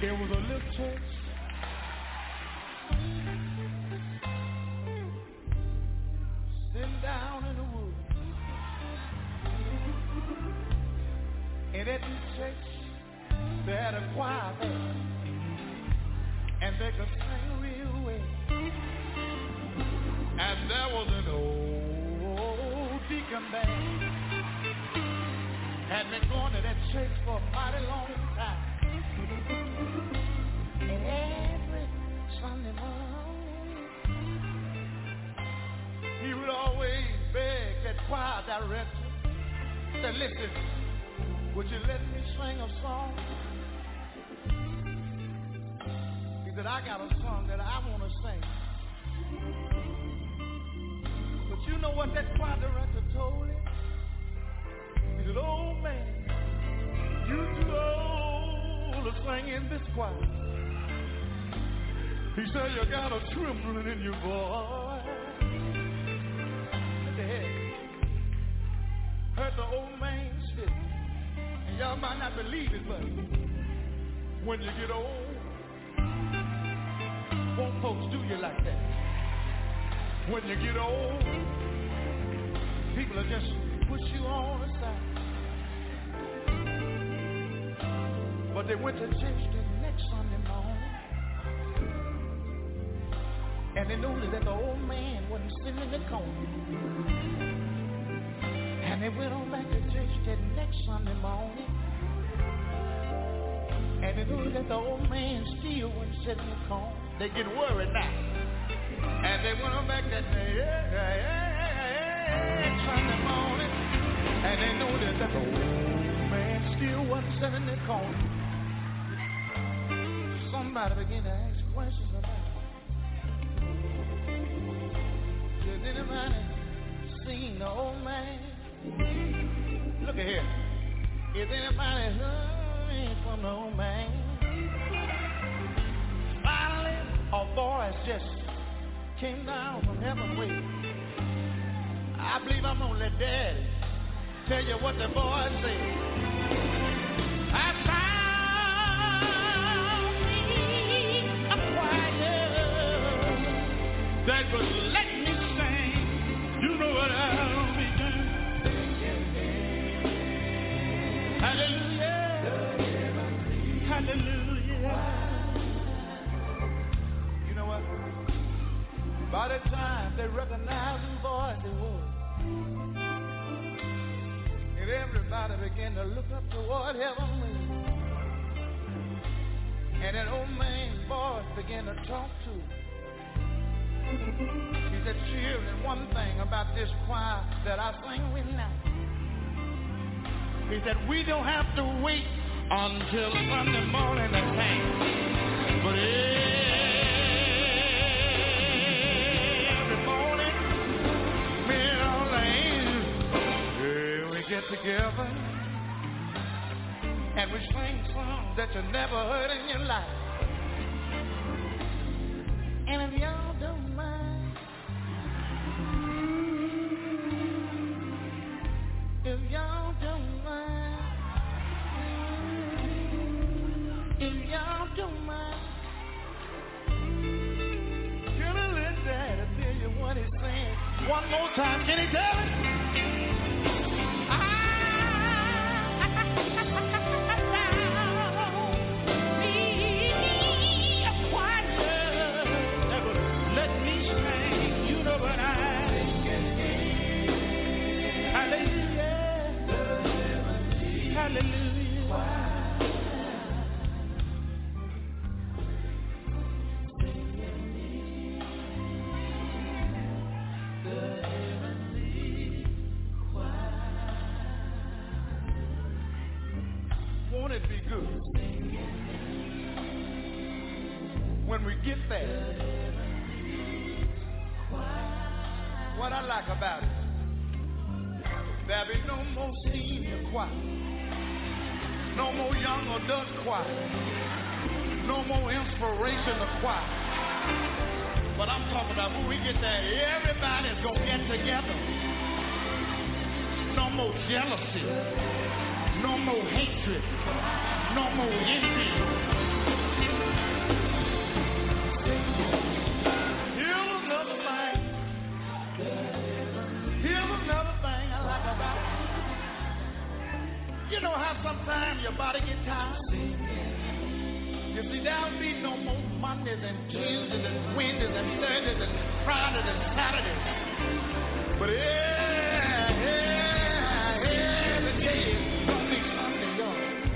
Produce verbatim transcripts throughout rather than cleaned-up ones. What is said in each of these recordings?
It was a little church sitting down in the woods. And at this church, they had a choir there, and they could sing real well. And there was an old deacon band, had been going to that church for a mighty long time. And every Sunday morning, he would always beg that choir director, say, listen, would you let me sing a song? He said, I got a song that I want to sing. But you know what that choir director told him? He said, oh man, you too old to sing in this choir. He said, you got a trembling in your voice. What the heck? Heard the old man spit. And y'all might not believe it, but when you get old, won't folks do you like that? When you get old, people will just push you on the side. But they went to church the next Sunday morning, and they noticed that the old man wasn't sitting in the corner. And they went on back to church that next Sunday morning, and they noticed that the old man still wasn't sitting in the corner. They get worried now. And they went on back that day, yeah, yeah, yeah, Sunday morning, and they noticed that the old man still wasn't sitting in the corner. Somebody began to ask questions about it. Has anybody seen the old man? Look at here. Is anybody heard from the old man? Finally, a voice just came down from heaven way. I believe I'm gonna let Daddy tell you what the voice said. I found me a choir that would let me sing. You know what I'll be doing. Hallelujah. Hallelujah. You know what? By the time they recognized who voice it was, and everybody began to look up toward heaven, and that old man's voice began to talk to him. He said, children, one thing about this choir that I sing with now. He said, we don't have to wait until Sunday morning to sing. But every morning, me and all the angels, yeah, we get together and we sing songs that you never heard in your life. And if y'all don't mind, if y'all don't mind, if y'all don't mind, can I let Daddy tell you what he's saying? One more time, can he tell it? Won't it be good when we get there? What I like about it, there'll be no more senior choir, no more young adult choir, no more inspirational choir. But I'm talking about when we get there, everybody's gonna get together. No more jealousy, no more hatred, no more envy. Here's another thing. Here's another thing I like about it. You know how sometimes your body gets tired? You see, there'll be no more Mondays and Tuesdays and Wednesdays and Thursdays and Fridays and Saturdays. But yeah, yeah, every day is gonna be Sunday, y'all.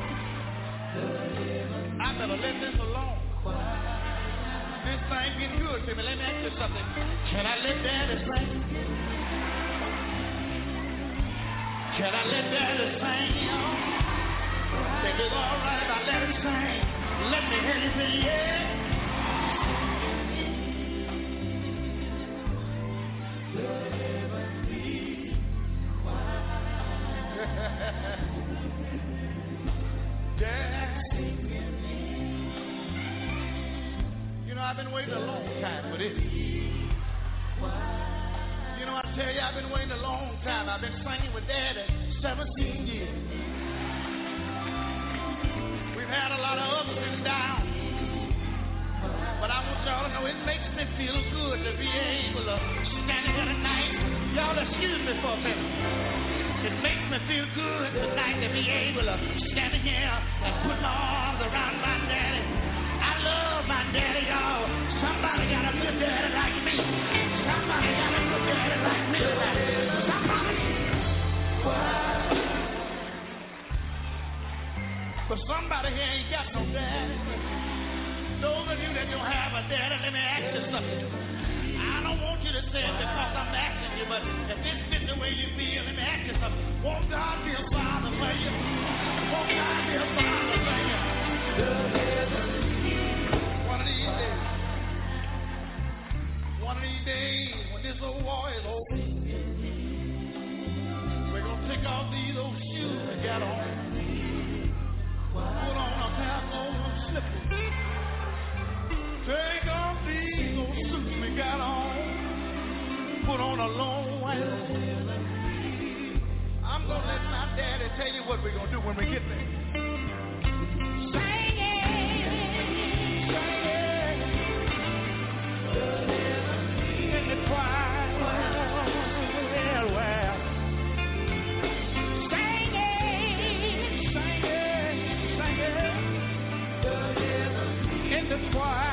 I better let this alone. This thing getting good to me. Let me ask you something. Can I let Daddy sing? Can I let Daddy sing, y'all? Think it's all right if I let him sing. Let me hear you say yeah. You know, I've been waiting a long time for this. You know, I tell you, I've been waiting a long time. I've been singing with Daddy seventeen years. We've had a lot of ups and downs. But I want y'all to know it makes me feel good to be able to stand here tonight. Y'all excuse me for a minute. It makes me feel good tonight to be able to stand here and put my arms around my daddy. I love my daddy, y'all. Somebody got a good daddy like me. Somebody got a good daddy like me. Somebody. But somebody here ain't got no daddy. Those of you that don't have a daddy, let me ask you something. I don't want you to say it because I'm asking you, but if this fits the way you feel, let me ask you something. Won't God be a father for you? Won't God be a father for you? One of these days, one of these days, when this old war is over, we're going to take off these old shoes we got on. Put on a pair of old slippers. Take off these old suits we got on. Put on a long white robe. I'm gonna let my daddy tell you what we're gonna do when we get there. Sing it, sing it, in the choir, well, well. Sing it, sing it, sing it, in the choir.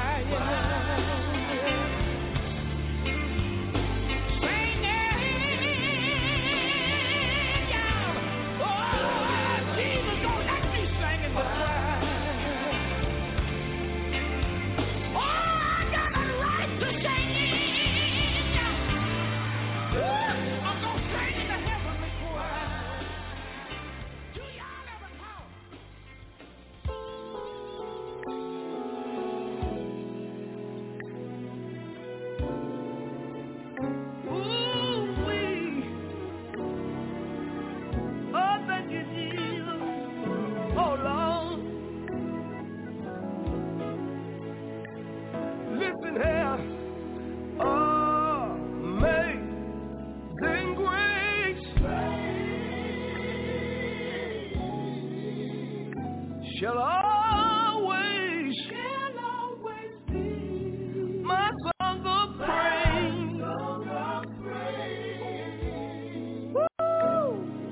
Shall always, shall always be my song of praise. Song of praise. Woo!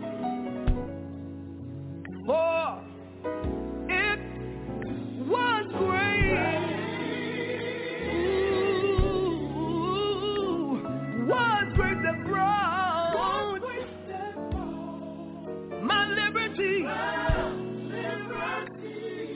For it was great. Ooh, was great that brought my liberty.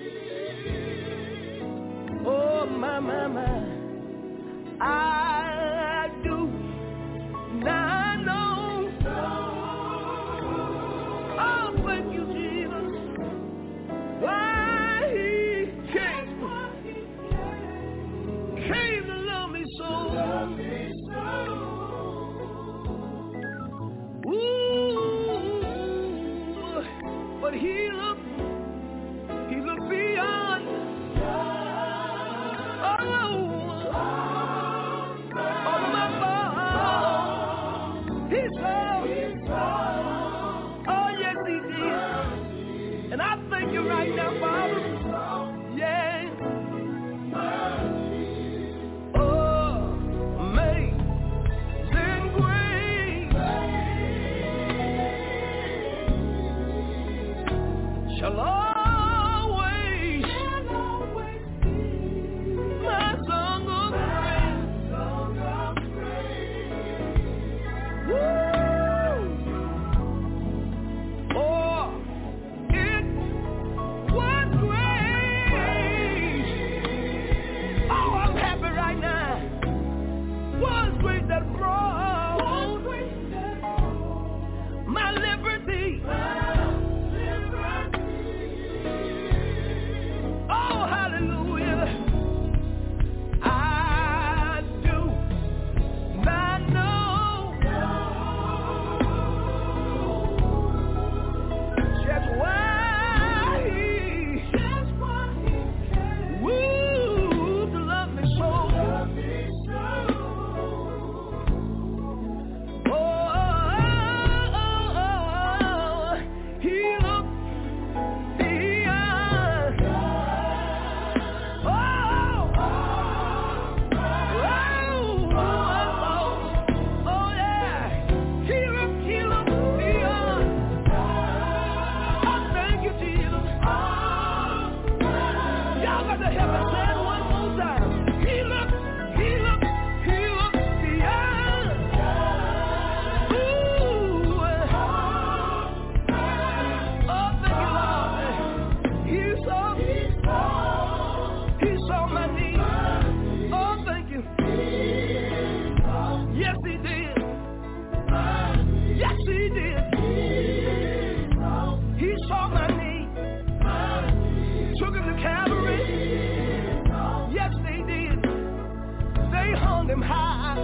hung him high.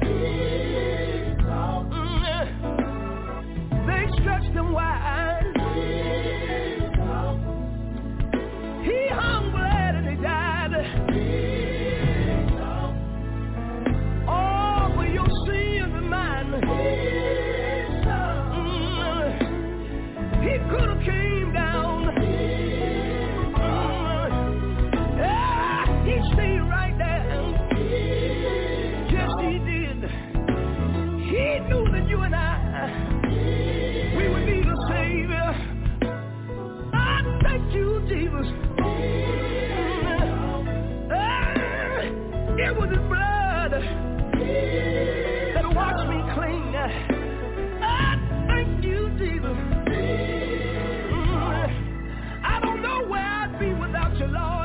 Mm, they stretched him wide. He hung glad and he died. Oh, for your sins and mine. Mm, he could have came down. He stayed right there. Yes, he did. He knew that you and I, we would need a Savior. I thank you, Jesus. Uh, it was his blood that washed me clean. I thank you, Jesus. Uh, I don't know where I'd be without you, Lord.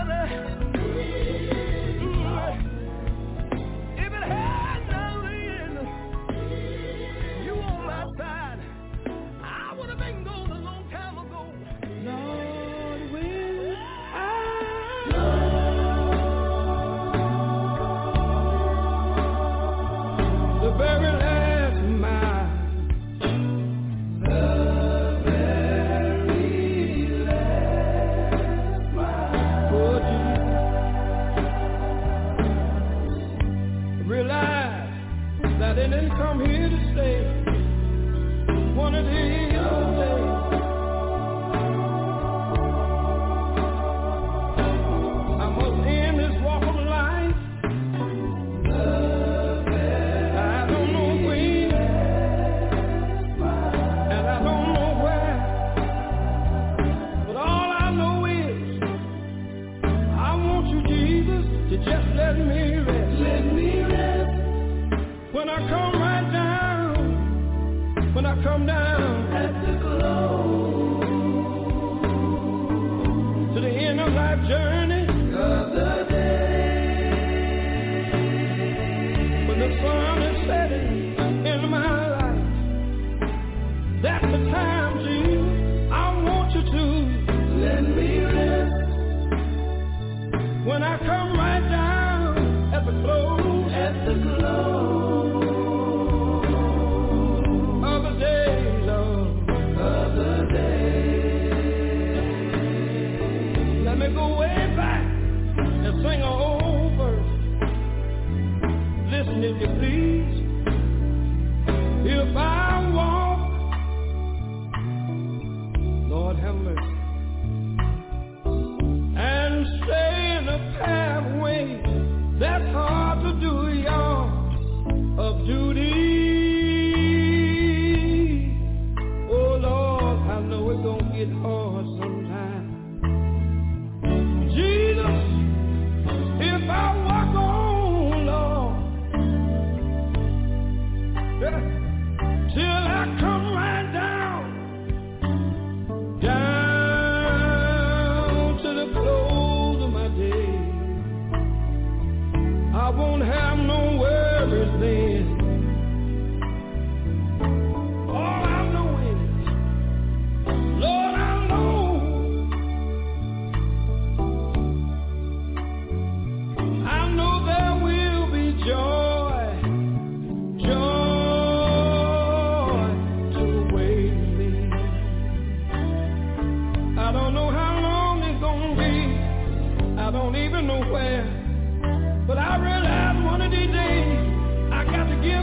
I don't even know where, but I realize one of these days I got to give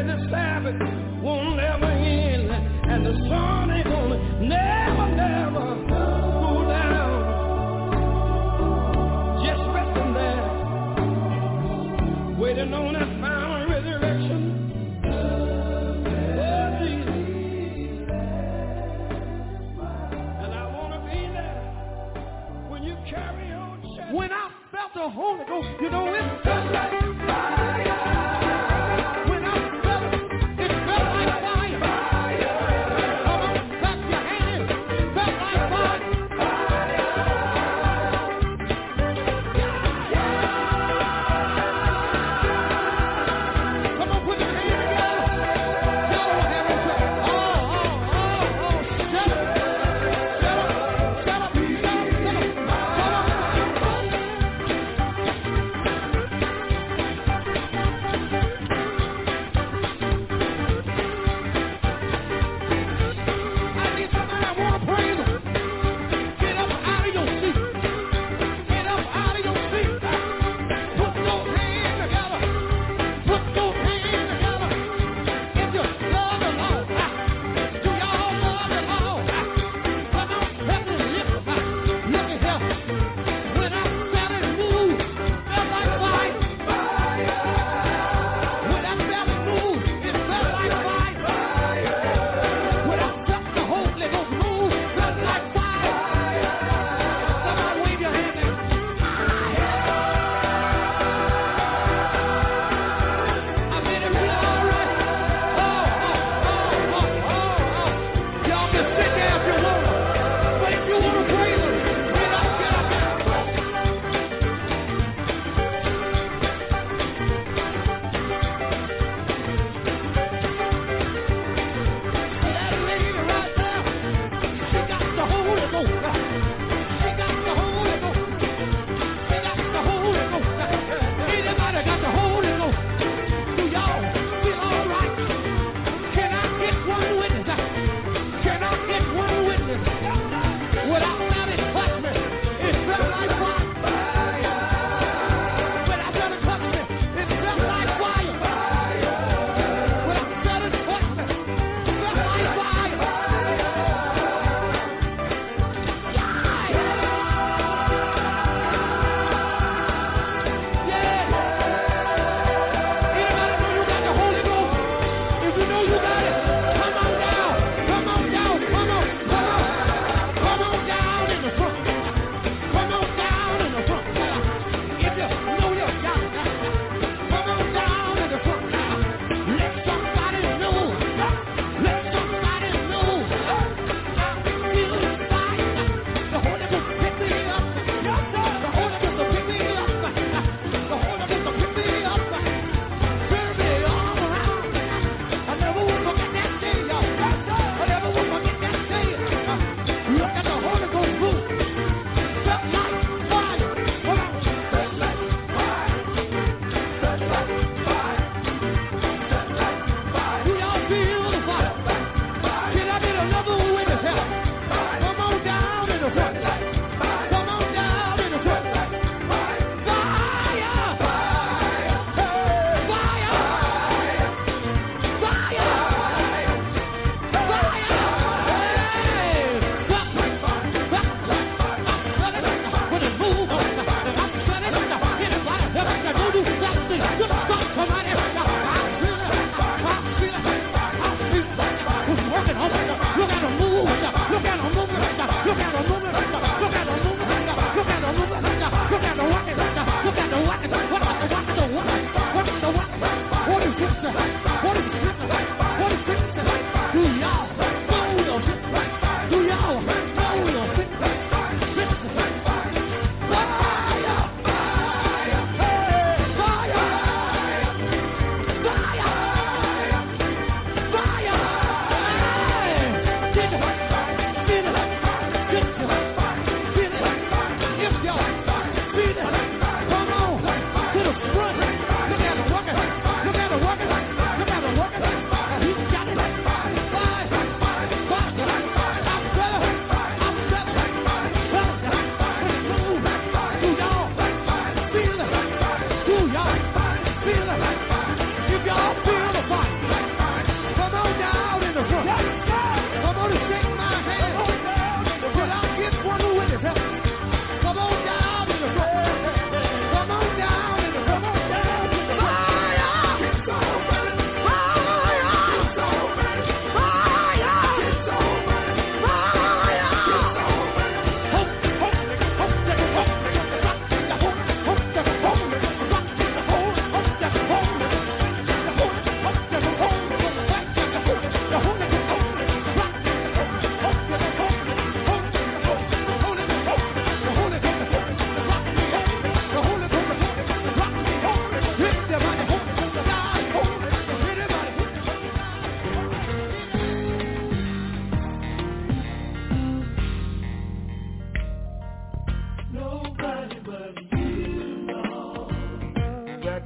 say the Sabbath won't never end, and the sun ain't gonna never, never go down. Just resting there, waiting on that final resurrection. Oh, Jesus. And I want to be there when you carry on. When I felt the Holy Ghost, you know, it felt like fire. When I felt it, it felt like fire. Fire. Come on, clap your hands. It felt like fire. Fire. Come on, put your hands together. Tell them what they're saying. Oh, oh, oh, oh, shut up. Shut up. Shut up. Shut up. Shut up. Shut up.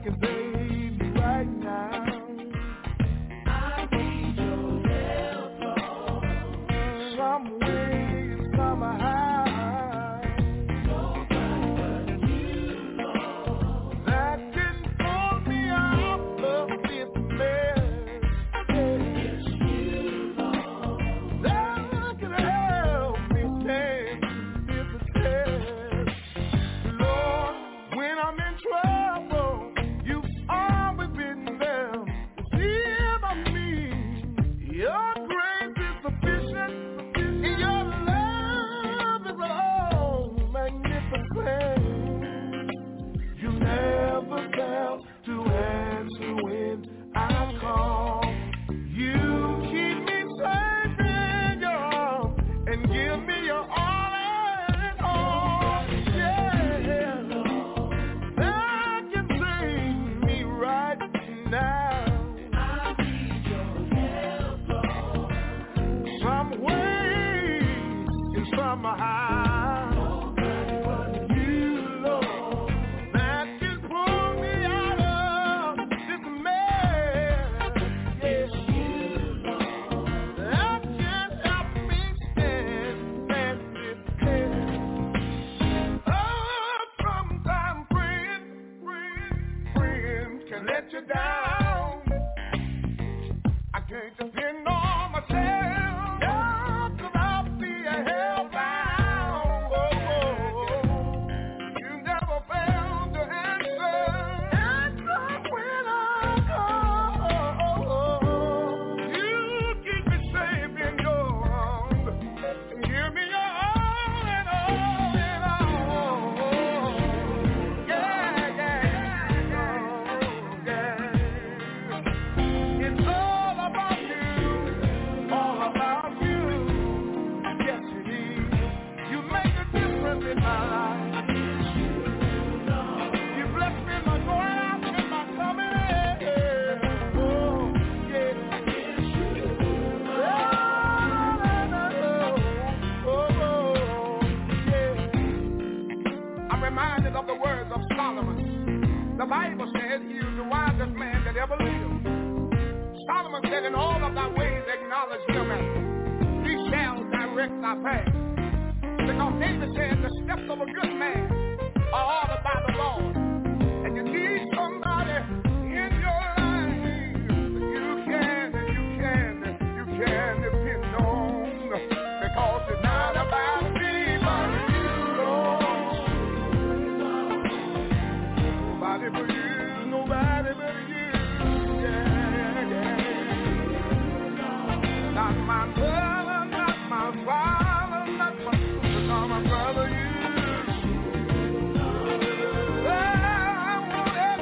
can save me right now. I need your help, Lord. Some way, somehow. Nobody but you, Lord. That can pull me out of this mess. Yes, you, Lord. That can help me stand this test. Lord, when I'm in trouble, you've always been there to see about me. Your grace is sufficient, and your love is all magnificent. You never fail to answer when I call. You keep me safe in your arms and give me your all and all. Yeah, that can save me right now. I need your help, Lord. Some way and somehow. Nobody but you, Lord. That can pull me out of this mess. Yes, you, Lord. That can help me stand, stand this test. Oh, sometimes friends, friends, friends can let you down. I can't depend on myself. Yeah, 'cause I'll be a hellbound. Oh, oh, oh. You never fail to answer. Answer when I call. You keep me safe in your arms and give me your all and all and all. Yeah, yeah, yeah, yeah. It's all about you, all about you. Yes, it is. You make a difference in my life. You bless me in my going out and my coming in. Oh, yeah. Oh, no, no, no. Oh, yeah. I'm reminded of the words of Solomon. The Bible says he is the wisest man that ever lived. Solomon said, in all of thy ways acknowledge him, and he shall direct thy path. Because David said, the steps of a good man are ordered by the Lord. And you need somebody in your life you can, you can, you can depend on. Because it's not about me, but you, Lord. Nobody but you, nobody but you. Yeah, yeah. Not my brother, not my father, not my sister, not my brother, you. I want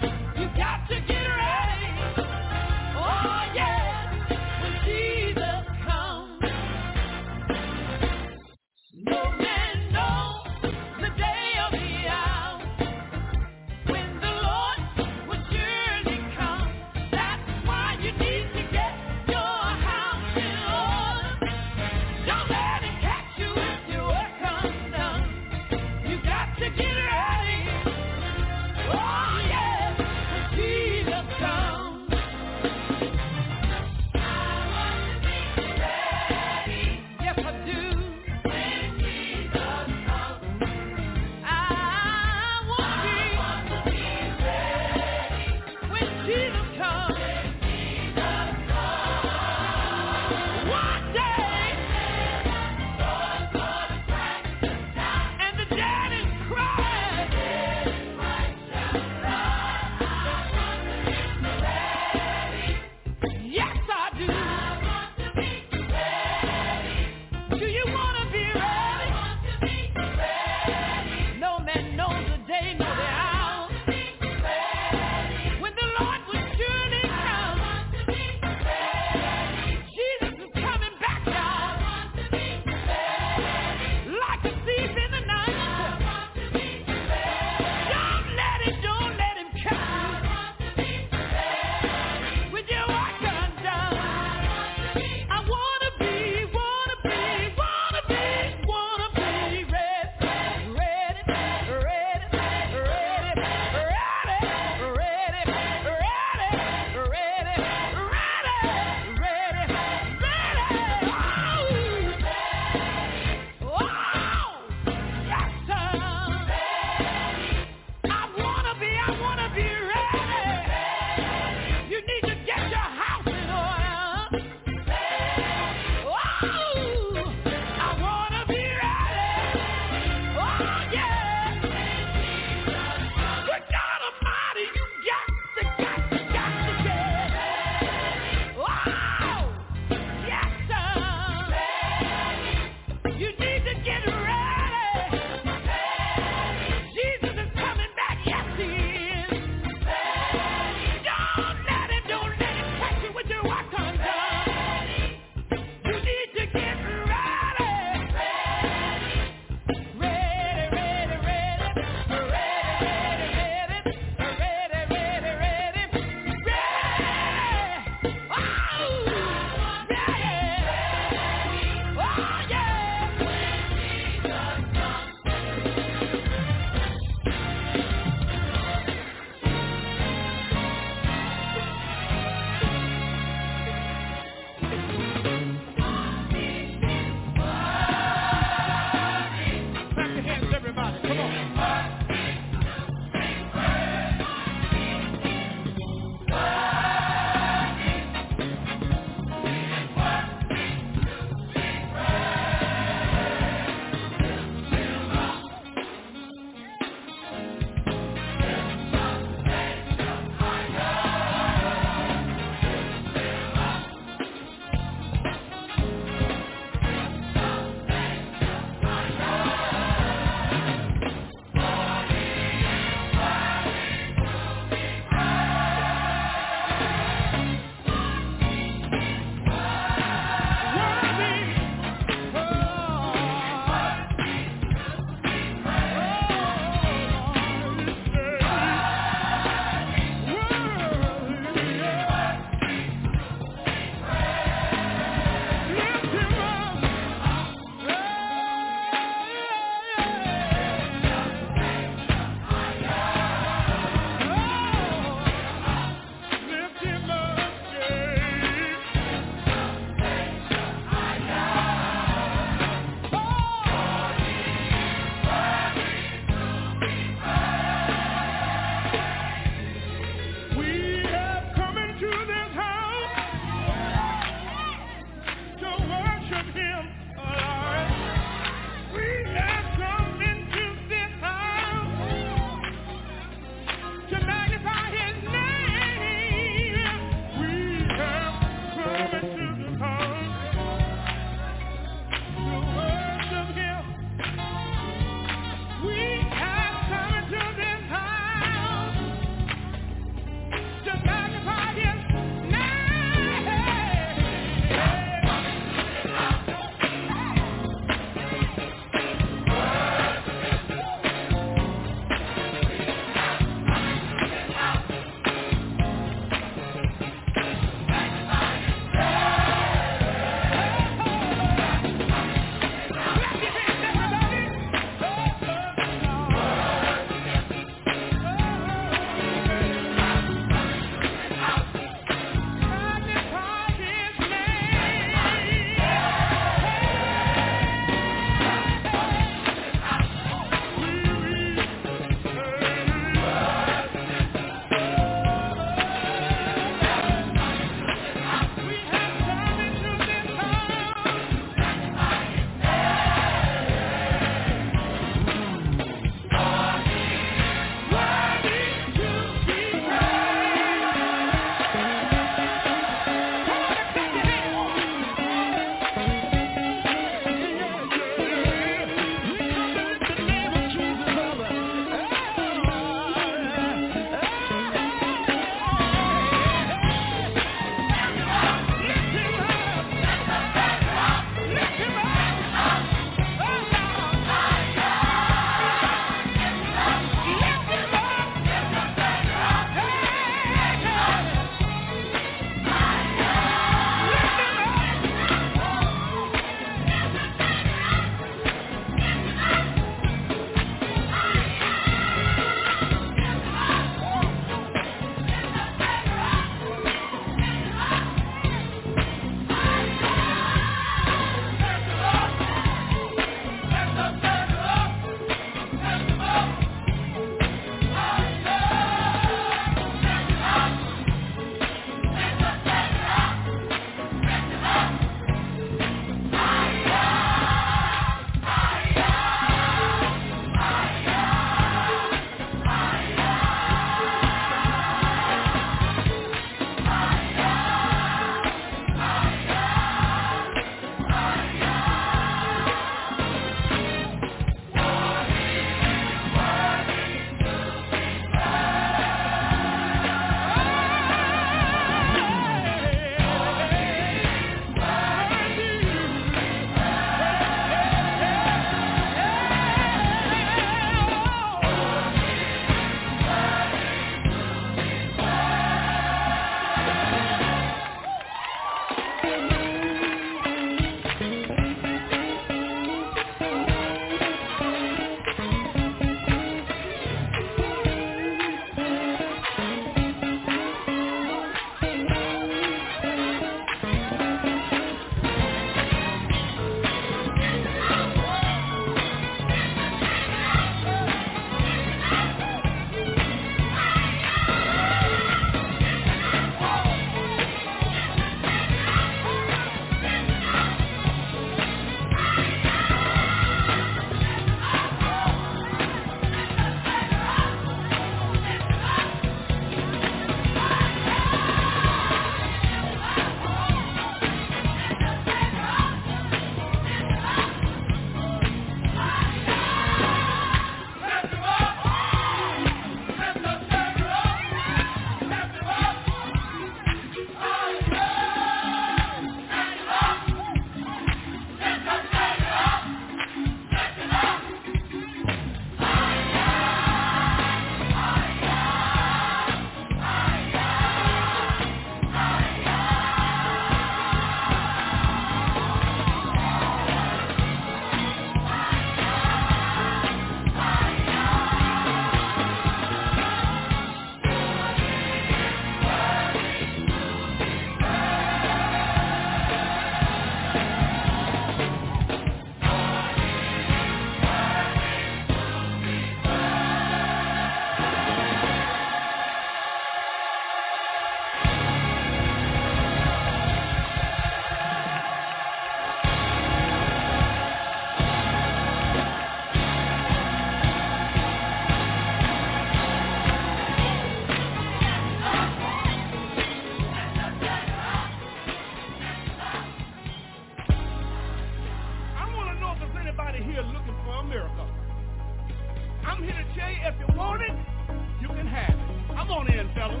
I'm here to tell you, if you want it, you can have it. Come on in, fellas.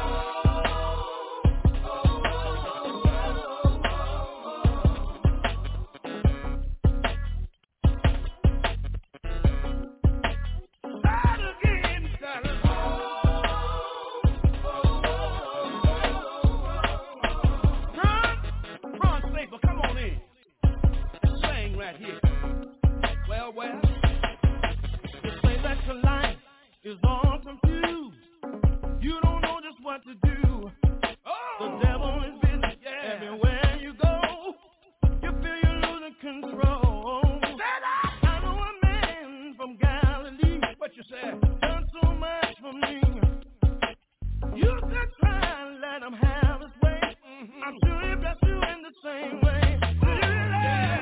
Right here. Well, well, you say that your life is all confused. You don't know just what to do. Oh. The devil is busy. Yeah. Everywhere you go, you feel you're losing control. I know a man from Galilee. What you said? Done so much for me. You could try and let him have his way. Mm-hmm. I'm sure he bless you in the same way. Yeah.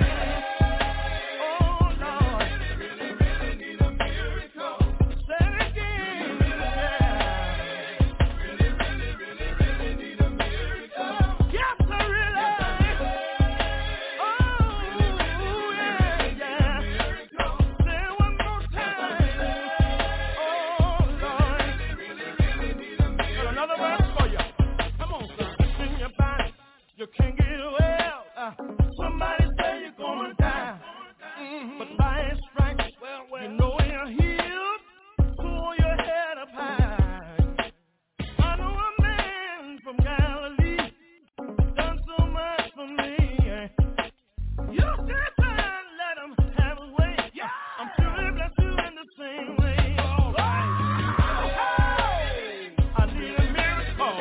You can't get well. Uh, somebody say you're gonna die. Mm-hmm. But by his stripes, well, well, you know you're healed. Pull your head up high. I know a man from Galilee done so much for me. You should try and let him have his way. Yeah. I'm sure he bless you in the same way. All right. Oh, I need a miracle.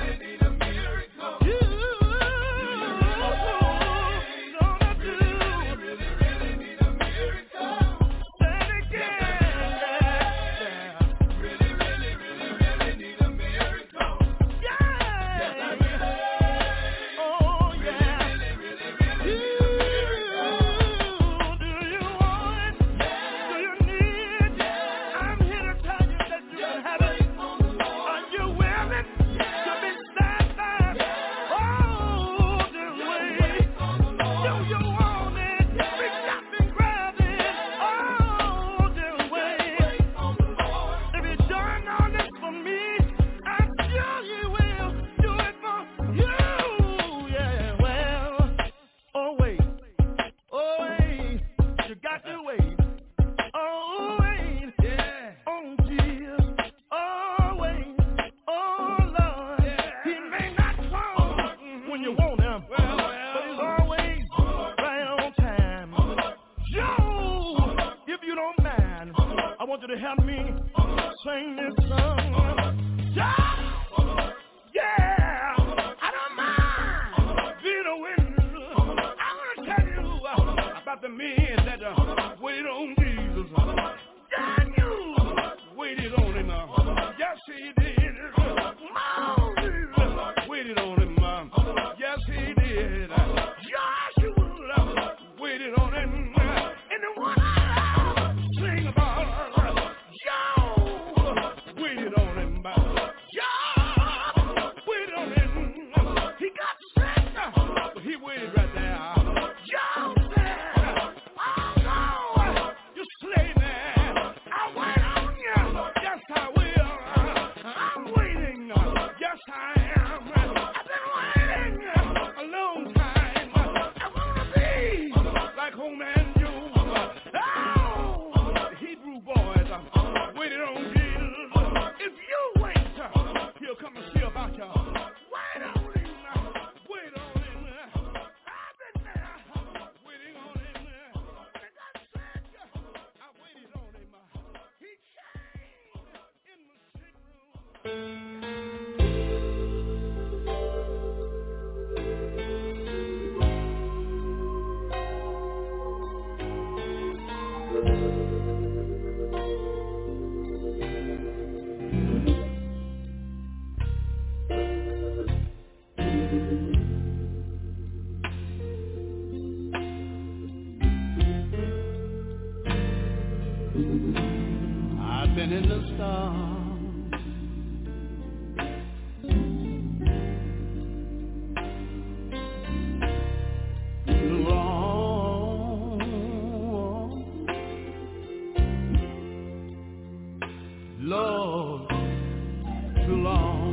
I've been in the storm, wrong. Lord, too long.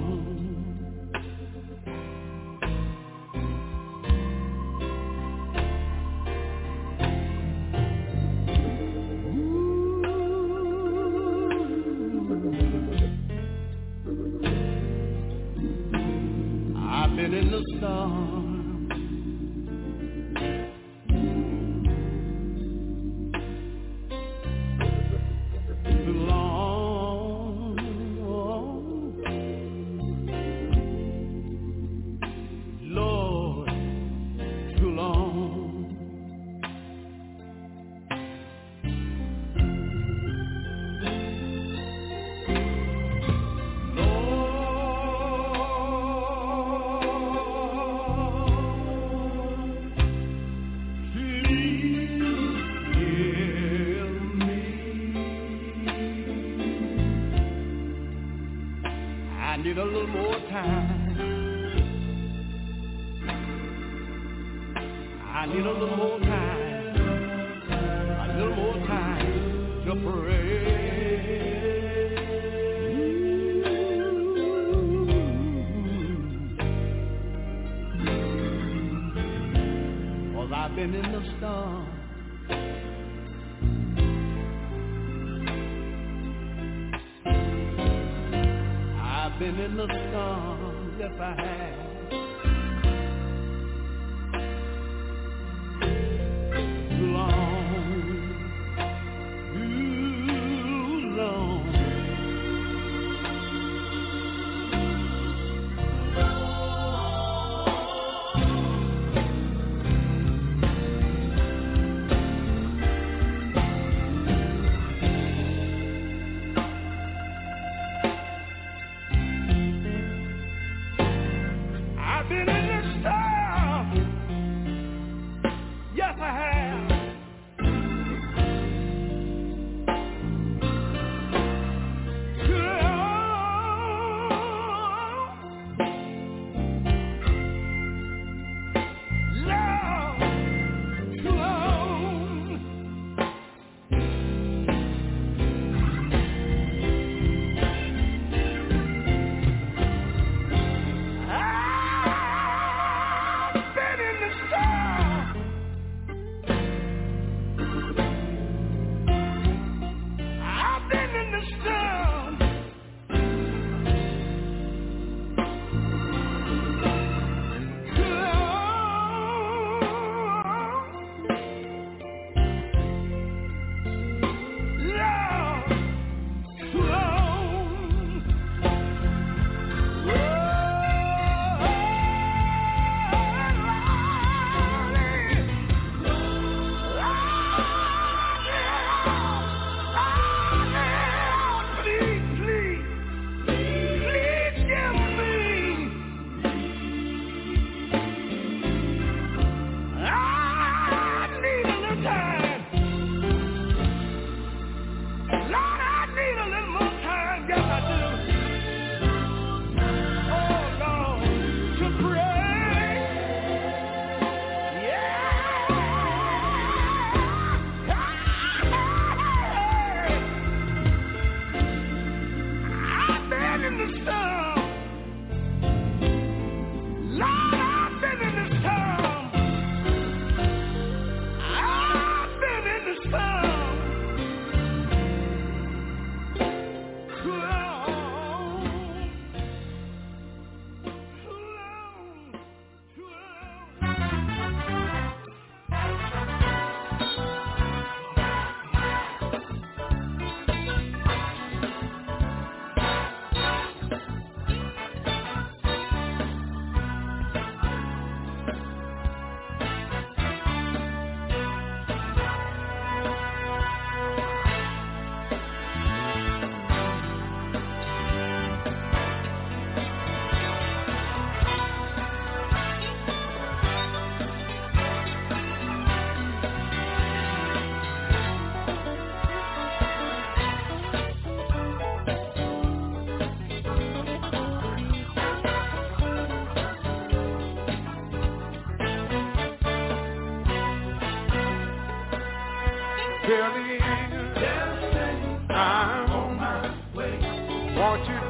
I've been in the storm, too long. Lord, too long. I need a little more time. I need a little more time. A little more time to pray. 'Cause I've been in the storm. I've been in the storm, yes I have. Too long, too long.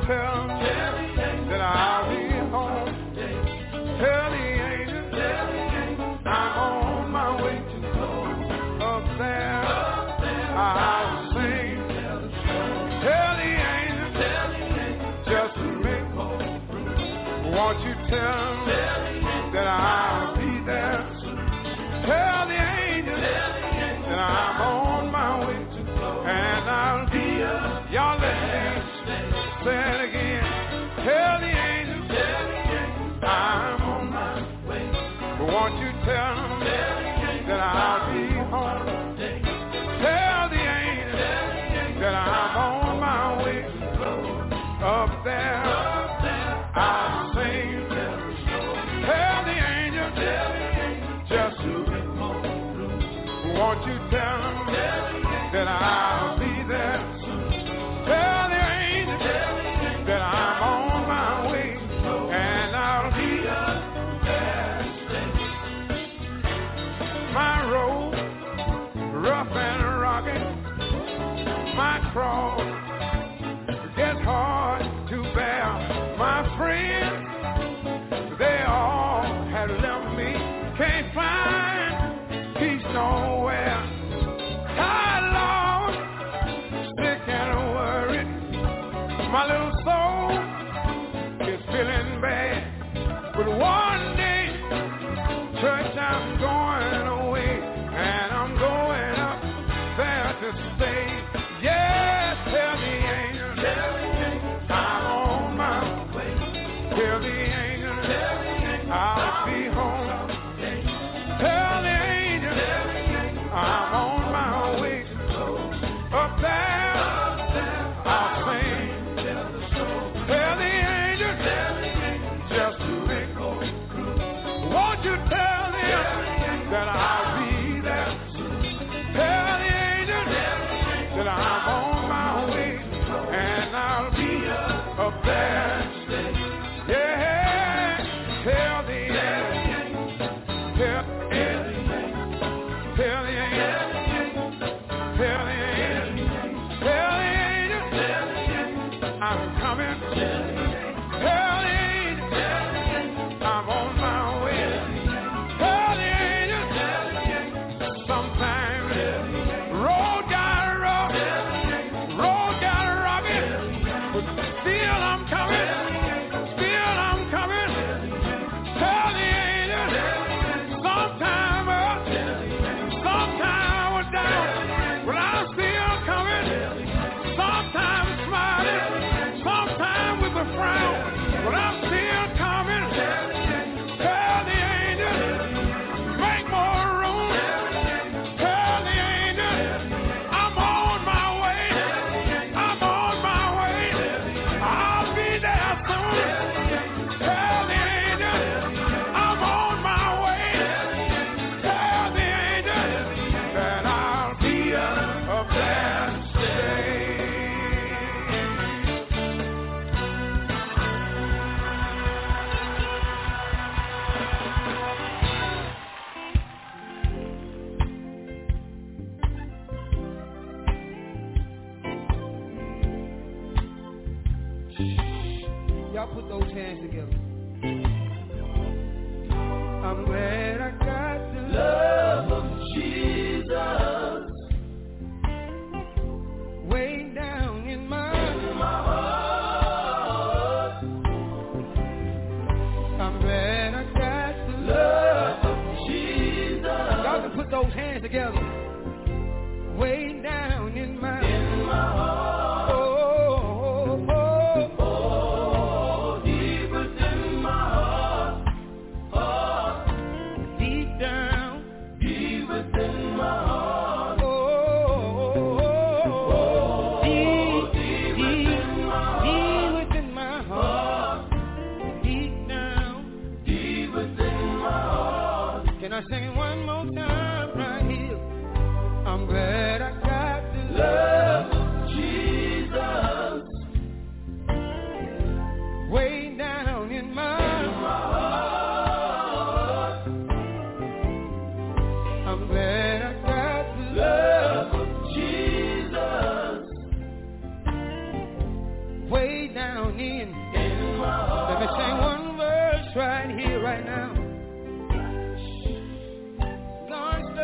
tell them that I'll be home. Tell the angels I'm on my way to go up there. I'll sing. Tell the angels just to make more. Won't you tell them that I'll be there? Tell the angels that I'm on my way to go, and I'll be up. Y'all let me say it again. Tell the angels I'm on my way. But won't you tell them that I'll be home? Tell the angels that I'm on my way up there. I'll sing. Tell the angels just to make more room. Won't you tell them that I'll be there? Tell the angels that I'm on my way, and I'll be up there. My road rough and rocky, my cross gets hard to bear. My friends, they all had left me, can't find peace nowhere. Tired, Lord, sick and worried. My little soul is feeling bad. But one day, church, I'm going away, and I'm going up there to stay. Yes, tell the angels I'm on my way. Tell the angels I'll be home. Tell the angels I'm on my way. Up there, I'll sing. Tell the angels just to make more. Won't you tell them that I'll be there? Tell the angels that I'm on my way, and I'll be up there. Yeah, tell the angels, tell the angels, tell the angels, tell the angels, tell the angels I'm coming. Tell the angels I'm on my way. Tell the angels sometimes road got rough, road got rocky, but still I'm coming, still I'm coming. Tell the angels sometime up, sometime down, but I'm still coming. Sometimes smiling, sometimes with a frown, but I'm still coming. Tell the angels make more room. Tell the angels I'm on my way. I'm on my way. I'll be there soon. Tell the angels I'm on my way. Tell the angels that I'll be up there to stay. Y'all put those hands together. I'm glad I got the love of Jesus way down in my, in my heart. I'm glad I got the love of Jesus. Y'all can put those hands together. Way down in my, in my heart. Can I sing it one more time right here? in. in my heart. Let me sing one verse right here, right now. God's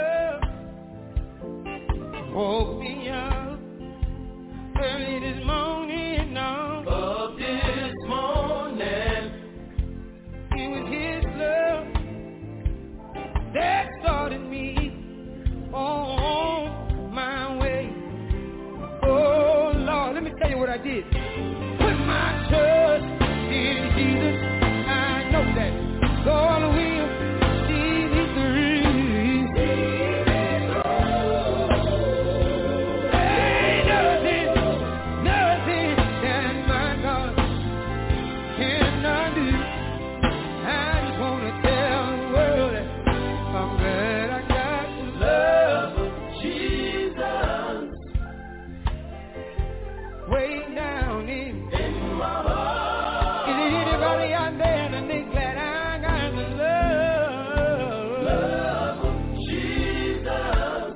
love woke me up early this morning. Now, up this morning, it was His love that started me on my way. Oh Lord, let me tell you what I did. Put my trust in Jesus. I know that God will see me through. Ain't nothing, nothing that my God cannot do. I just want to tell the world that I'm glad I got the love of Jesus way down in, in my heart. Is there anybody out there that they glad I got the love, love of Jesus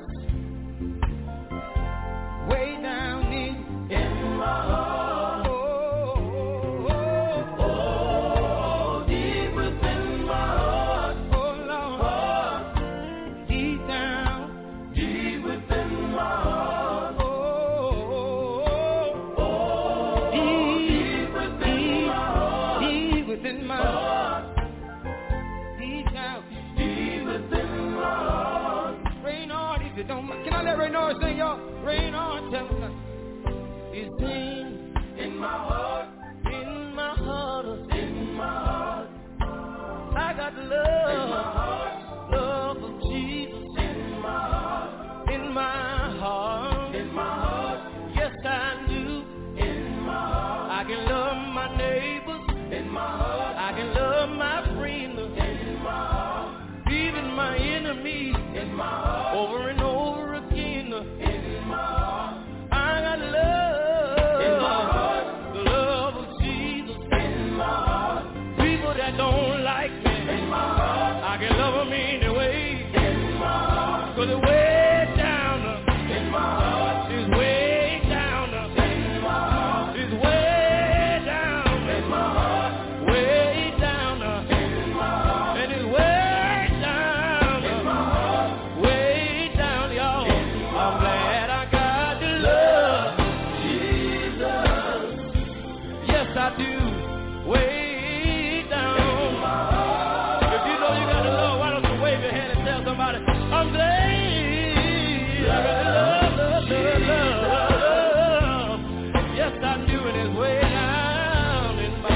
way down in, in my heart? Oh, oh, oh, oh, deep within my heart. Oh Lord, deep down, deep within my heart. Oh, oh, oh, deep within my heart. Deep within my heart. Deep down, deep within my heart. Rain on if you don't mind. Can I let Rain on sing, y'all? Rain on, tell me something. It's in, in my heart, in my heart, in my heart. I got the love, in my heart, love of Jesus, in my heart, in my heart, in my heart. Yes, I do, in my heart. I can love my neighbors, in my heart. I can love my friends, in my heart. Even my enemies, in my heart. Over and over again, in my heart. I got love, in my heart. The love of Jesus, in my heart. People that don't like me, in my heart. I can love them anyway, in my heart. 'Cause it's way down, in my heart. It's way down, in my heart. It's way down, in my heart. Way down, in my heart. And it's way down, in my heart. Way down, y'all. I'm glad I got the love, Jesus. Yes, I do. Way down. If you know you got the love, why don't you wave your hand and tell somebody, I'm glad I got the love, love, love, love. Yes, I do, and it's way down in my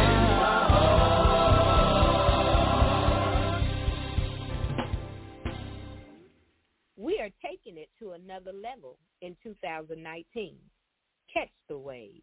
heart. We are taking it to another level in two thousand nineteen. Catch the wave.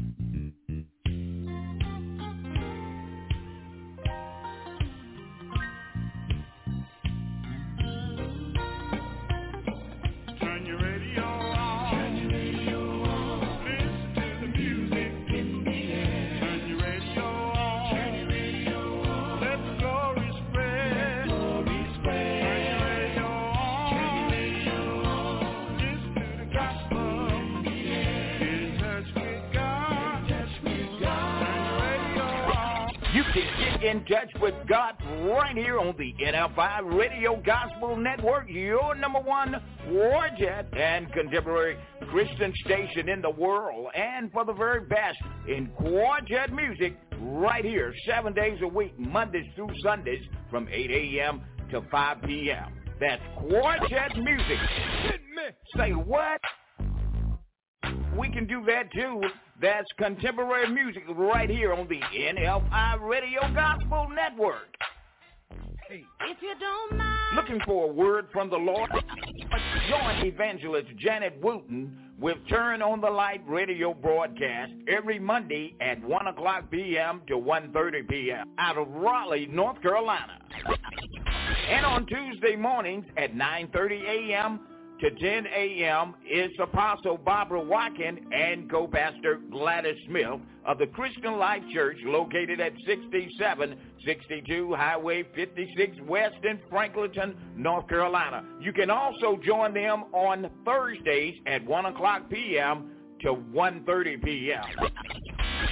Turn your radio on. Turn your radio on. Listen to the music in the air. Turn your radio on. Turn your radio on. Let the glory spread. Glory spread. Turn your radio on. Turn your radio on. Listen to the gospel in the air. Get in touch with God. Get in touch with God. Turn your radio on. You can get in touch with God right here on the N F I Radio Gospel Network, your number one warjet and contemporary Christian station in the world, and for the very best in quartet music right here, seven days a week, Mondays through Sundays from eight a.m. to five p.m. That's quartet music. Say what? We can do that too. That's contemporary music right here on the N F I Radio Gospel Network. If you don't mind. Looking for a word from the Lord? Join evangelist Janet Wooten with Turn on the Light radio broadcast every Monday at one o'clock p.m. to one thirty p.m. out of Raleigh, North Carolina. And on Tuesday mornings at nine thirty a.m. to ten a.m. is Apostle Barbara Watkin and co-pastor Gladys Smith of the Christian Life Church located at sixty-seven sixty-two Highway fifty-six West in Franklinton, North Carolina. You can also join them on Thursdays at one o'clock p.m. to one thirty p.m.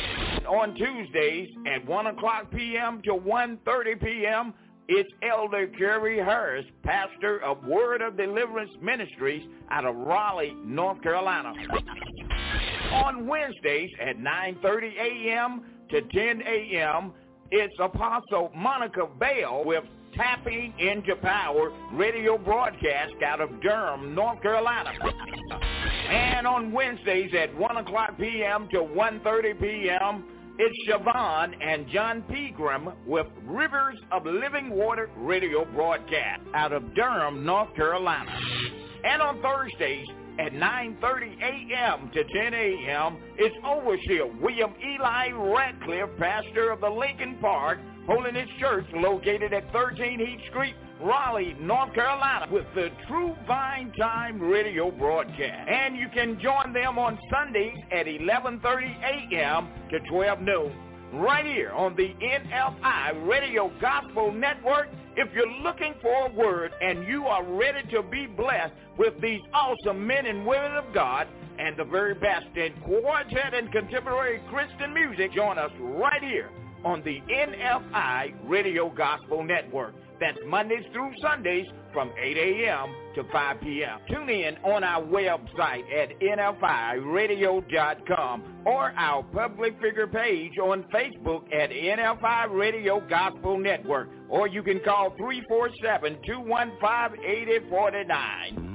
And on Tuesdays at one o'clock p.m. to one thirty p.m., it's Elder Kerry Harris, pastor of Word of Deliverance Ministries out of Raleigh, North Carolina. On Wednesdays at nine thirty a.m. to ten a.m., it's Apostle Monica Bell with Tapping into Power radio broadcast out of Durham, North Carolina. And on Wednesdays at one o'clock p.m. to one thirty p.m., it's Siobhan and John Pegram with Rivers of Living Water radio broadcast out of Durham, North Carolina. And on Thursdays at nine thirty a.m. to ten a.m., it's Overseer William Eli Radcliffe, pastor of the Lincoln Park Holiness Church, located at thirteen Heath Street, Raleigh, North Carolina, with the True Vine Time radio broadcast. And you can join them on Sundays at eleven thirty a.m. to twelve noon, right here on the N F I Radio Gospel Network. If you're looking for a word and you are ready to be blessed with these awesome men and women of God and the very best in quartet and contemporary Christian music, join us right here on the N F I Radio Gospel Network. That's Mondays through Sundays from eight a.m. to five p.m. Tune in on our website at N F I radio dot com or our public figure page on Facebook at N F I Radio Gospel Network, or you can call three four seven, two one five, eight zero four nine.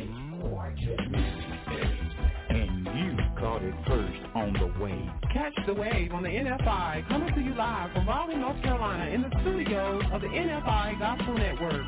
And you caught it first on the wave. Catch the wave on the N F I, coming to you live from Raleigh, North Carolina, in the studios of the N F I Gospel Network.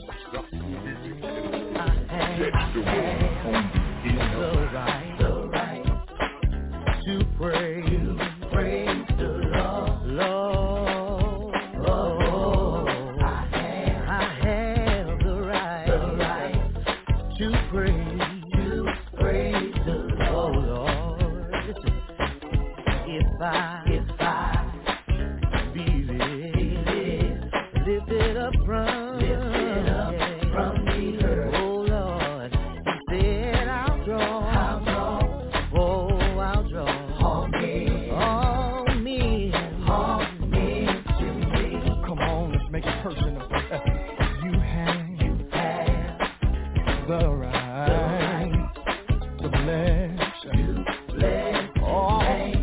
Catch the wave on the N F I. The right to praise, to praise the Lord. Lord, oh, I have, I have the right, the right to praise, to praise the Lord. Lord, listen. If I, if I believe it, lift it up from, lift it up yeah, from the earth. Oh Lord, you said I'll draw, I'll draw, oh I'll draw, all men, all men, all men to me. Come on, let's make it personal. You have, you have the right, the right to bless, to bless, oh.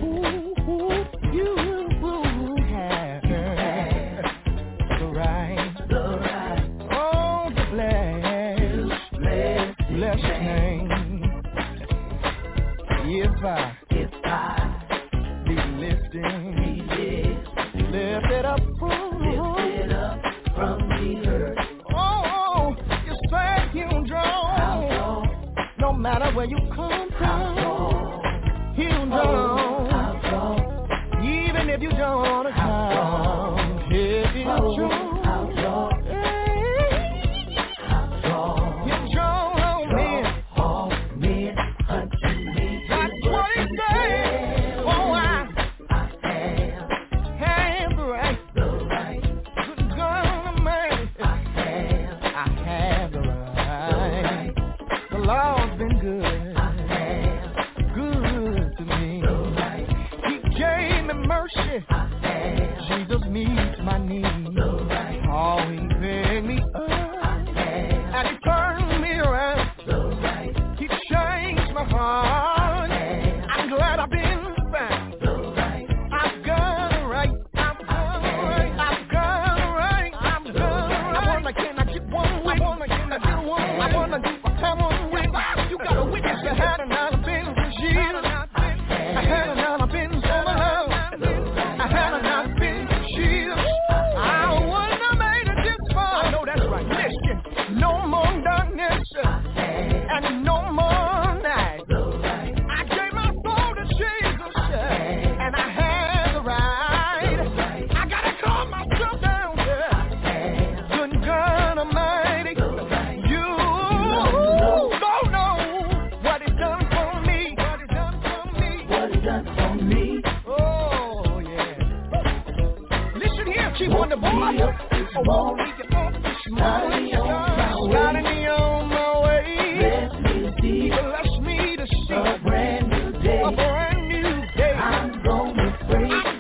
If I, if I be lifting, be lift, lift it up from, lift it up from the earth. Oh, you say you draw, no matter where you come from, you draw, even if you don't wanna come, if you draw. Jesus meets my needs. Oh, he picked me up and he turned me around. He changed my heart. I'm glad I've been found. I've got it right. I've got it right. I've got it right. I've got it right. I wanna, can I get one? I wanna, can I get one? I wanna do a time on with. You got a witness that had another been for Jesus. I had another been for my love. I had not been Jesus. I wouldn't have made it this far. I know that's right. Listen, no more darkness and no more night. I gave my soul to Jesus, and I had the right. I gotta calm myself down. Good God Almighty, you don't know what He's done for me. What He's done for me. What He's done for me. Oh yeah. Listen here, Chief Wonder Boy. I won't be your own this morning. Starting me on my way. Bless me to see. Bless me to see a brand new day. A brand new day. I'm gonna praise.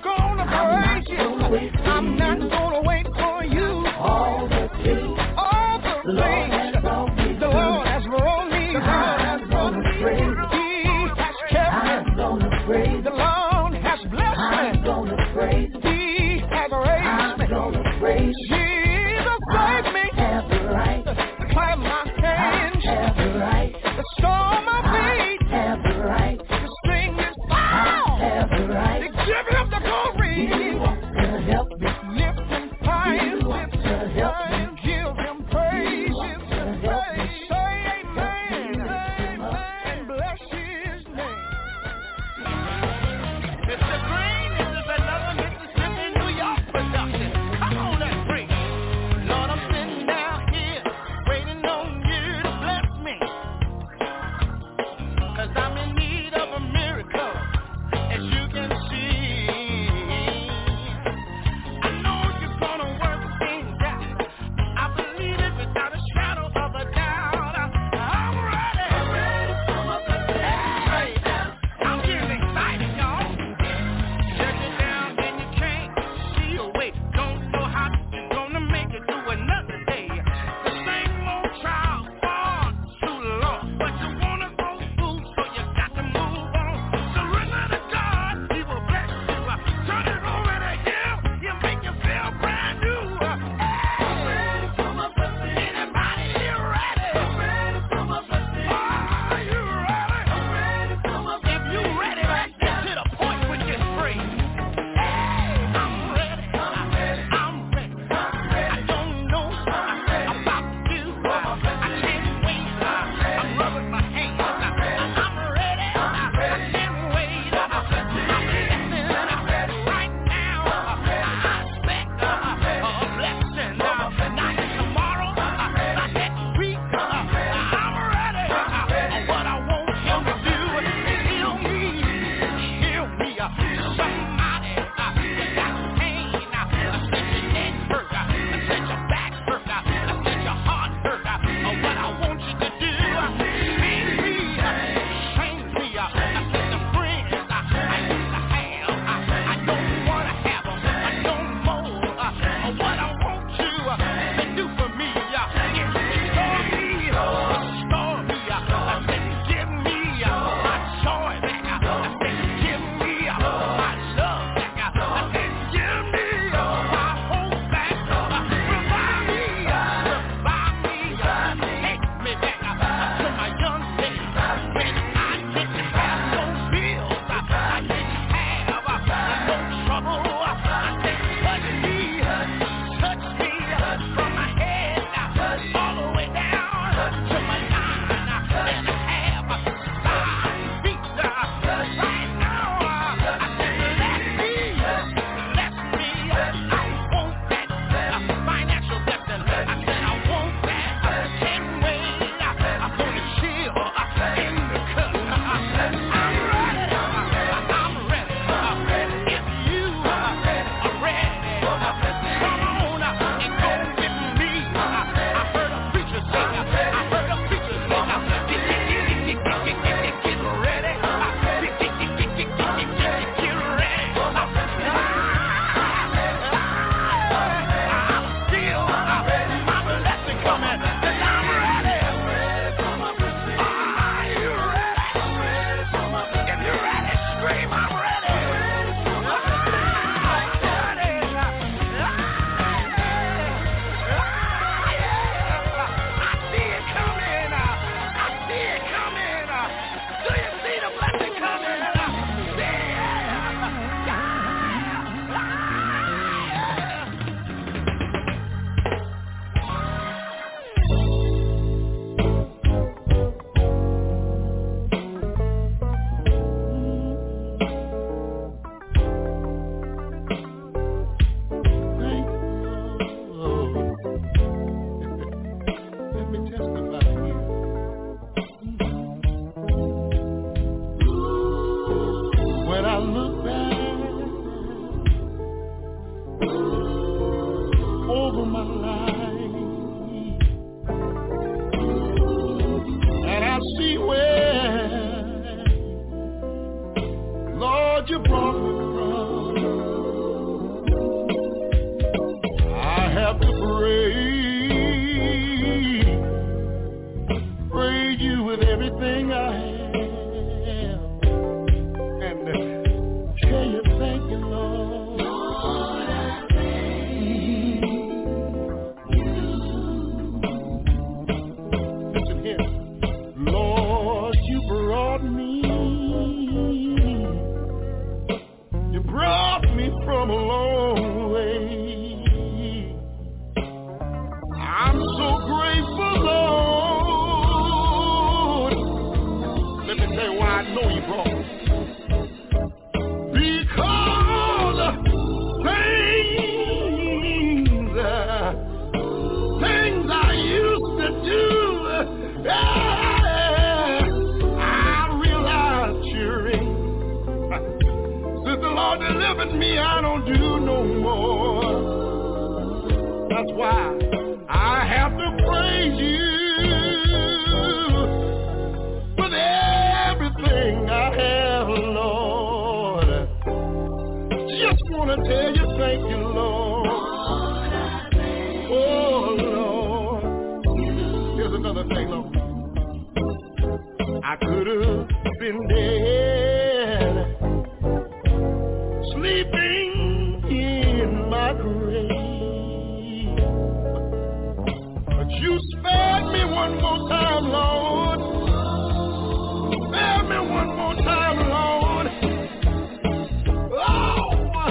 when I look back over my life and I see where, Lord, you brought me from, I have to praise, praise you with everything I have. From a long way, I'm so grateful, Lord. Let me tell you why I know you brought me. Because things, uh, things I used to do, uh, I realize cheering. Since the Lord delivered me, I don't do no more. That's why I have to praise you with everything I have, Lord. Just want to tell you thank you, Lord. Oh, Lord. Here's another thing, Lord. I could have been dead, sleeping in my grave, but you spared me one more time, Lord. Spared me one more time, Lord. Oh,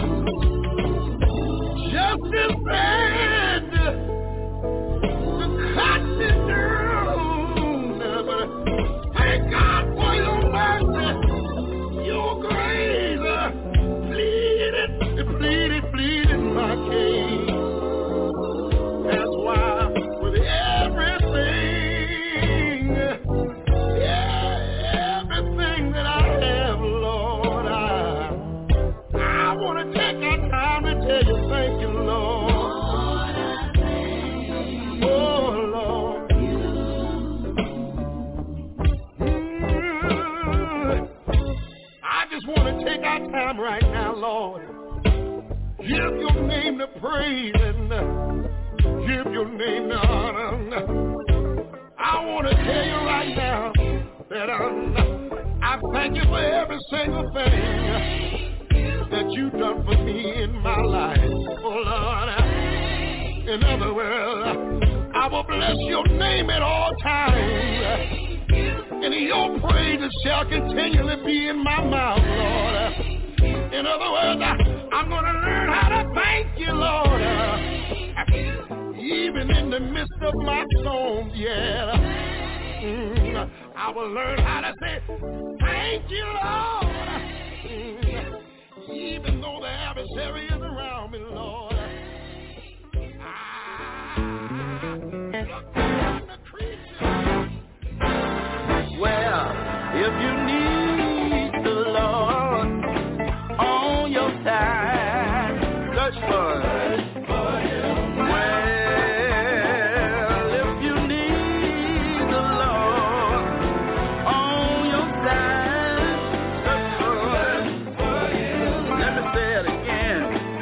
just as bad to cut me down, but thank God for your mercy, your grace. Pleaded, pleaded, pleaded my case. That's why with everything, yeah, everything that I have, Lord, I, I want to take that time to tell you thank you, Lord. Oh, Lord. Mm, I just want to take our time right now, Lord. Give your name the praise and give your name the honor. I want to tell you right now that um, I thank you for every single thing that you've done for me in my life. Oh, Lord. In other words, I will bless your name at all times, and your praises shall continually be in my mouth, Lord. In other words, I, I'm going to learn how to thank you, Lord, uh, even in the midst of my storms, yeah. Mm, I will learn how to say thank you, Lord, mm, even though the adversary is around me, Lord. I look down the creature. Well, if you need the Lord on your side, search for it. Well, if you need the Lord on your side, search for it. Let me say it again.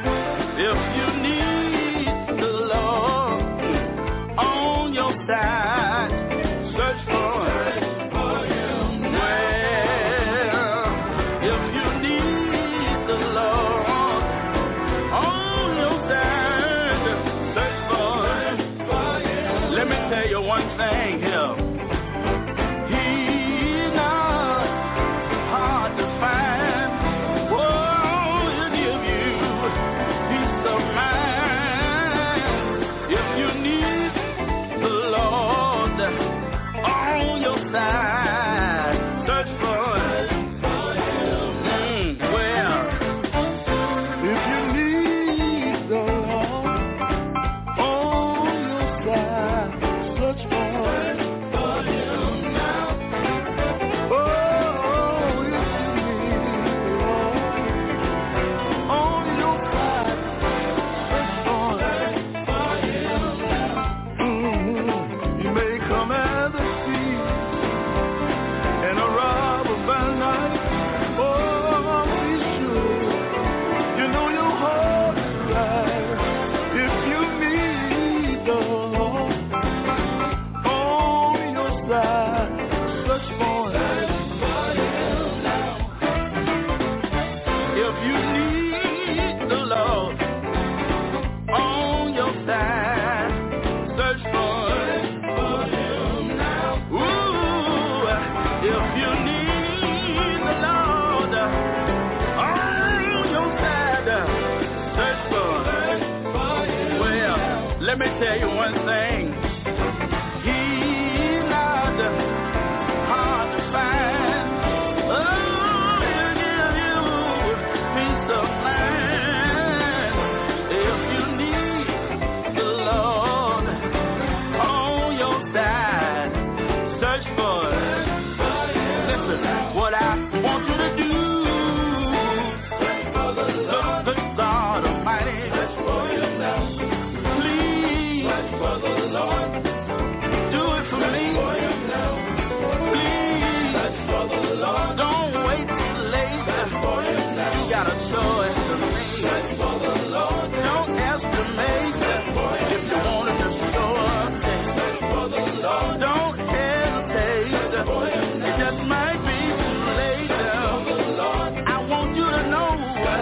You got a choice to make. Don't estimate if you wanted to show up. Don't hesitate. It just might be too late. I want you to know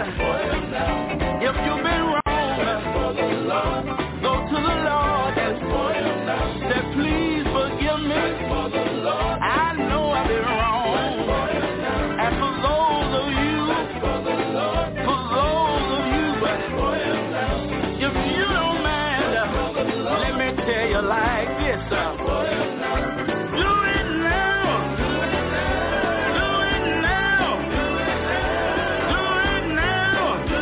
if you've been wrong, go to the Lord and say, please forgive me. I know I've been wrong. And for those of you, for those of you, if you don't mind, let me tell you like this. Do it now. Do it now. Do it now. Do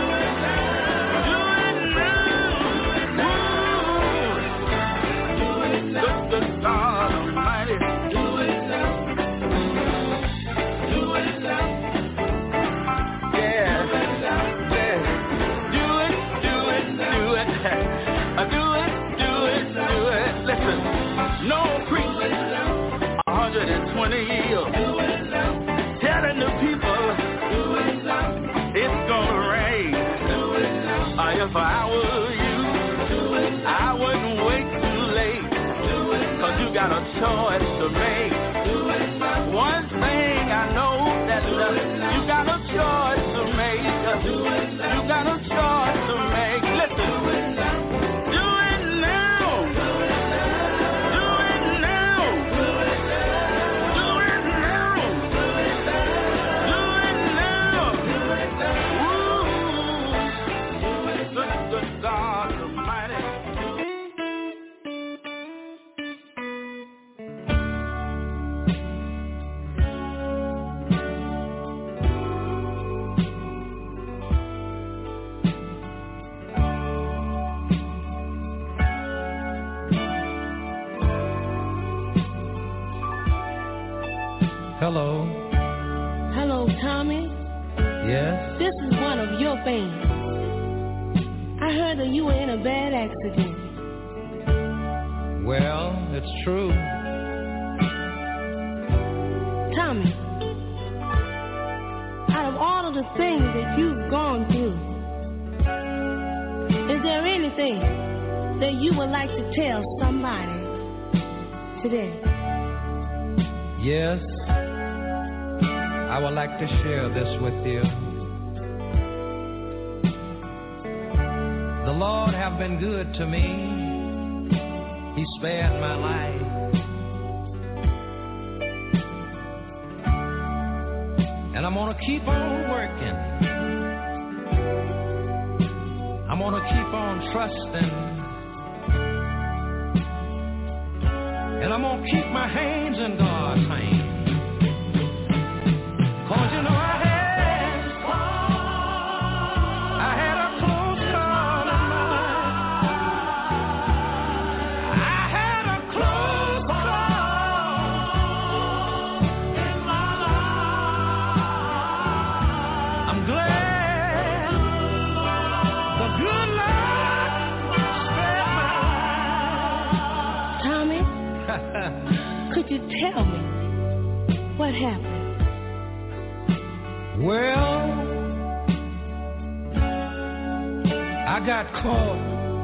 it now. Good God Almighty. Do it now. Do it now. Yeah. Yeah. Do it, do it, do it. Uh, Do it, do it, do it. Listen, no preaching, one hundred twenty years, telling the people it's gonna rain. Uh, if I were you, I wouldn't wait too late, cause you got a choice to make. One thing I know that uh, you got a choice to make. You got a choice to make. Listen. Do it now. Do it now. Do it now. Do it now. Ooh. Good, good God Almighty. Hello. Hello, Tommy. Yes? This is one of your fans. I heard that you were in a bad accident. Well, it's true. Tommy, out of all of the things that you've gone through, is there anything that you would like to tell somebody today? Yes. I would like to share this with you. The Lord have been good to me. He spared my life. And I'm gonna keep on working. I'm gonna keep on trusting. And I'm gonna keep my hands in God's hands. Cause you know I had, I had a close call in my life. I had a close call in my life. I'm glad the good Lord spared my life. Tommy, could you tell me what happened? Well, I got caught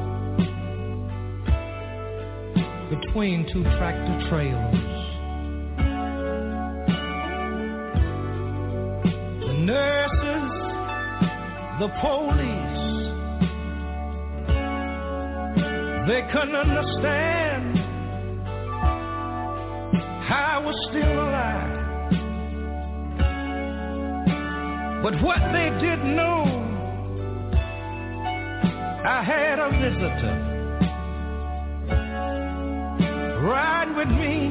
between two tractor trailers. The nurses, the police, they couldn't understand how I was still alive. But what they didn't know, I had a visitor ride with me.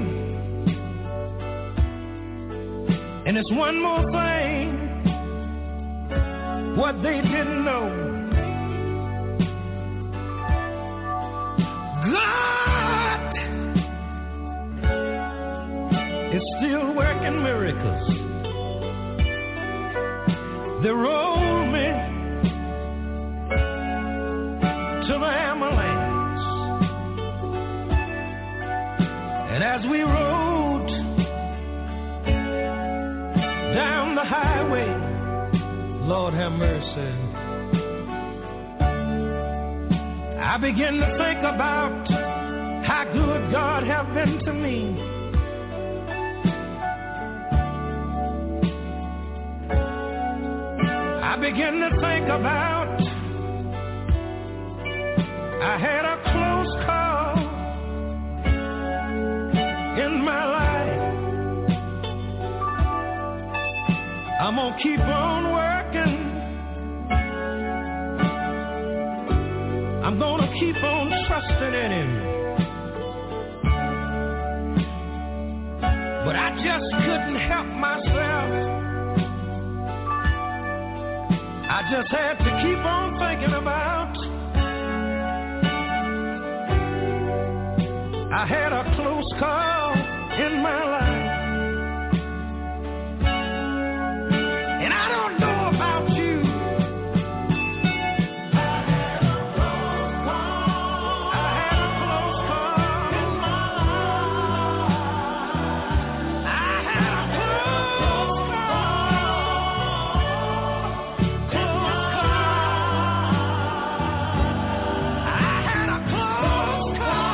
And it's one more thing, what they didn't know. God is still working miracles. They rolled me to the ambulance, and as we rode down the highway, Lord have mercy. I begin to think about how good God have been to me. I begin to think about I had a close call in my life. I'm gonna keep on working. I'm gonna keep on trusting in Him. But I just couldn't help myself. I just had to keep on thinking about I had a close call in my life. And I don't know about you. I had a close call. I had a close call in my life. I had a close call. Close call. I had a close call.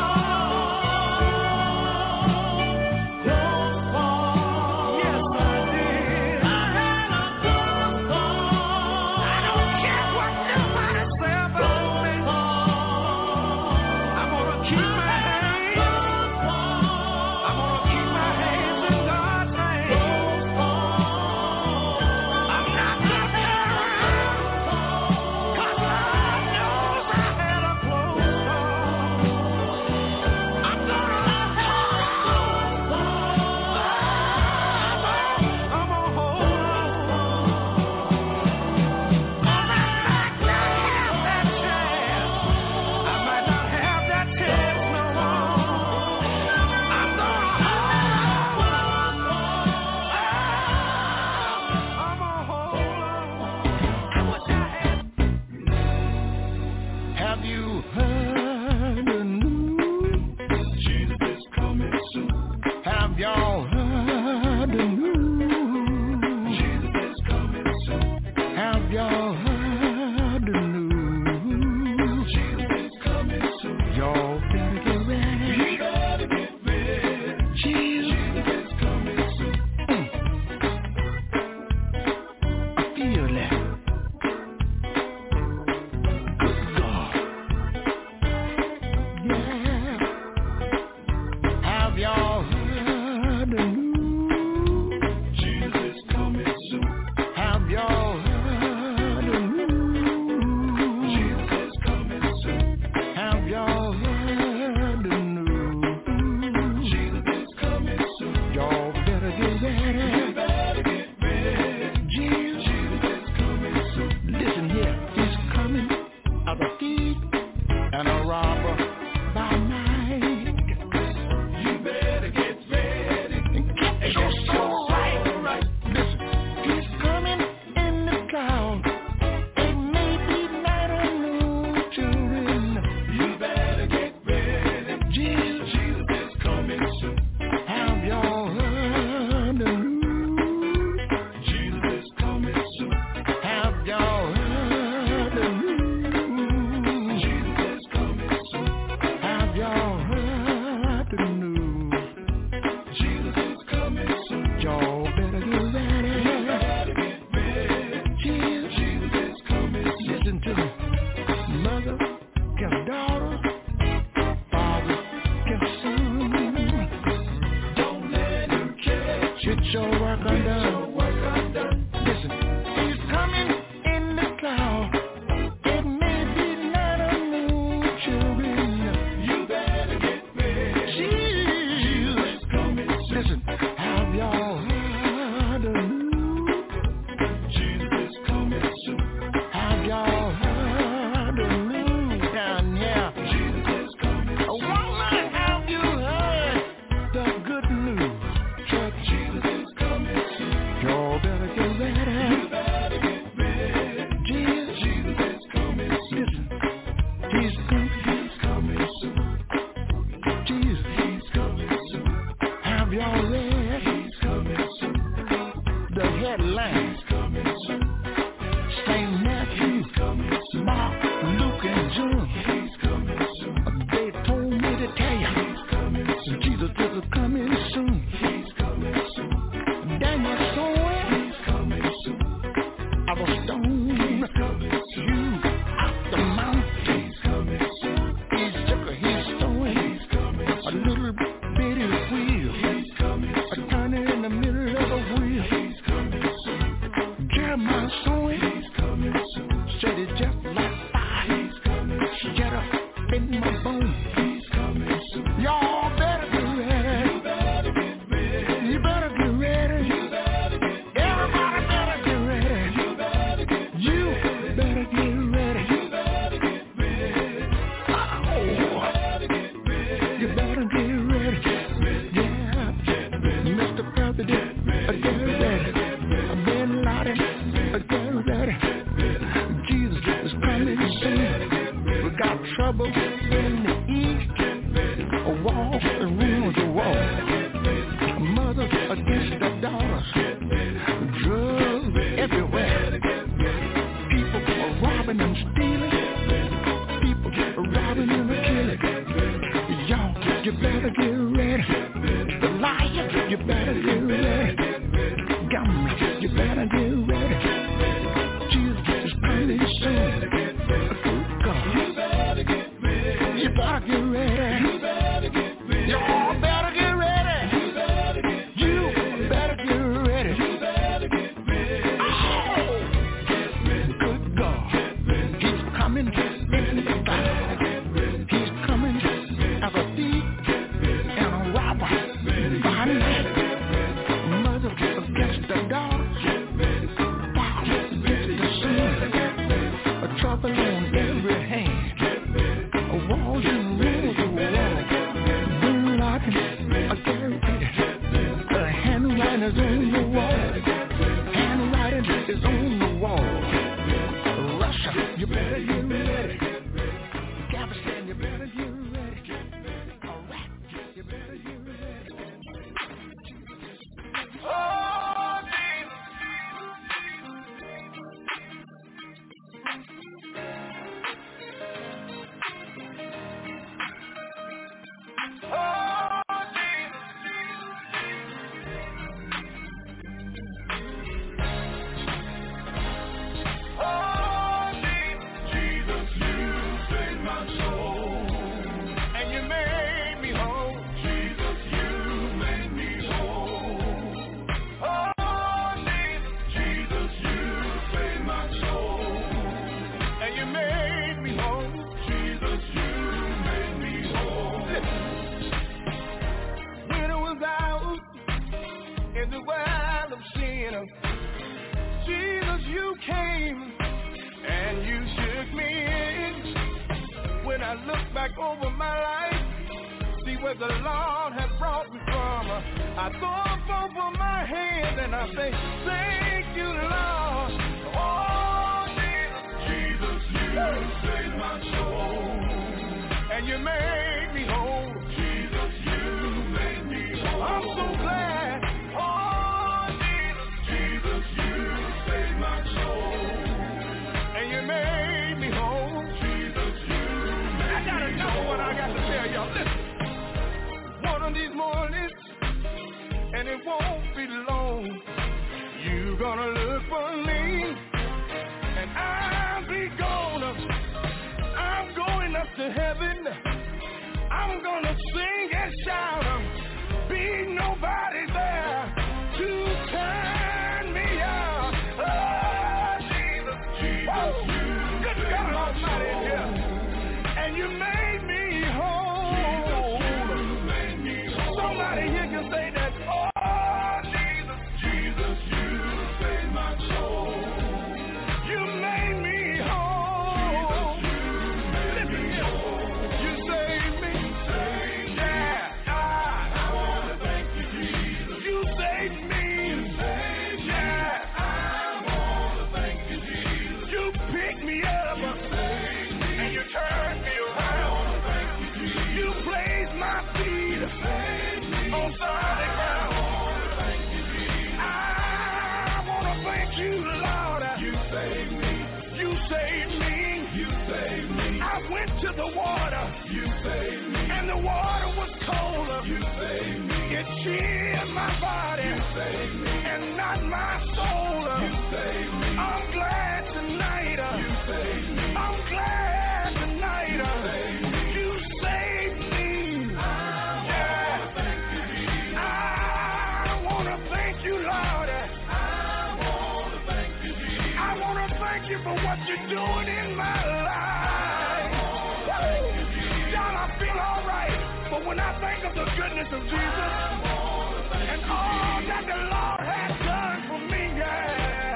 home. He's coming soon. Said it just like fire. He's coming soon. Shut up in my bones. He's coming soon. Y'all better get ready. You better get ready. You better get ready. You better get ready. Everybody better get ready. You better get ready. You better get ready. You better get ready. Oh. You better get ready. Get ready. Yeah. Get ready. Mister President, get ready. Bin Laden, get ready. Jesus is coming soon. We got trouble in the east. A wall and ruins a wall. Mothers against their daughters. Drugs everywhere. People are robbing and stealing. People are robbing and killing. Y'all, you better get ready. The liar, you better get ready. Gambler, you better get ready. Jesus is coming soon. Good God. You better get ready. You better get ready. You better get ready. Y'all better get ready. You better get ready. You better get ready. You better get ready. Oh. Get ready. Good God. He's coming in the cloud. He's coming as a thief and a robber. Body mother against the daughters. Father against the son. A trouble on every hand. A walls and rules of war. Bin Laden, a guarantee. The handwriting is on the wall. Handwriting is on the wall. Russia, you better get ready. Afghanistan, you better get ready. Iraq, you better get ready. Oh, Jesus. Oh, Jesus. Oh, Jesus. Jesus, you saved my soul. And you made me whole. Jesus, you made me whole. Oh, Jesus. Jesus, you saved my soul. And you made me whole. Jesus, you made me whole. When I was out in the world of sin, Jesus, you came and you took me in. When I look back over my life, see where the Lord has brought me from, I throw up over my hands and I say, thank you, Lord. Oh, Jesus. Jesus, you saved my soul. And you made me whole. Jesus, you made me whole. I'm so glad. Oh, Jesus. Jesus, you saved my soul. And you made me whole. Jesus, you made I got another one I got to tell y'all. Listen. One of these mornings, and it won't be long, you gonna look for me, and I'll be gone. I'm going up to heaven. I'm gonna sing and shout. Be nobody there to turn me out. Oh, Jesus, Jesus, you good God Almighty, yeah. And you made me whole. Somebody here can say that. Oh, Jesus, Jesus, you saved my soul. You made me whole. Listen here. You saved me. Yeah. I, I want to thank you, Jesus. You saved me. You saved yeah. I want to thank you, Jesus. You picked me up. You saved me. And you turned me around. Thank you, Jesus. You placed my feet on solid ground. I want to thank you, Lord. You saved me. You saved me. You saved me. I went to the water. You saved me. And the water was cold. You saved me. It chilled my body. You saved me. And not my soul. You saved me. I'm glad tonight. You saved me. I'm glad tonight. You saved me. You saved me. I want to thank you, Lord. I want to thank you, Jesus. I want thank you for what you're doing in my life. God, I feel all right, but when I think of the goodness of Jesus and all that the Lord has done for me, yeah,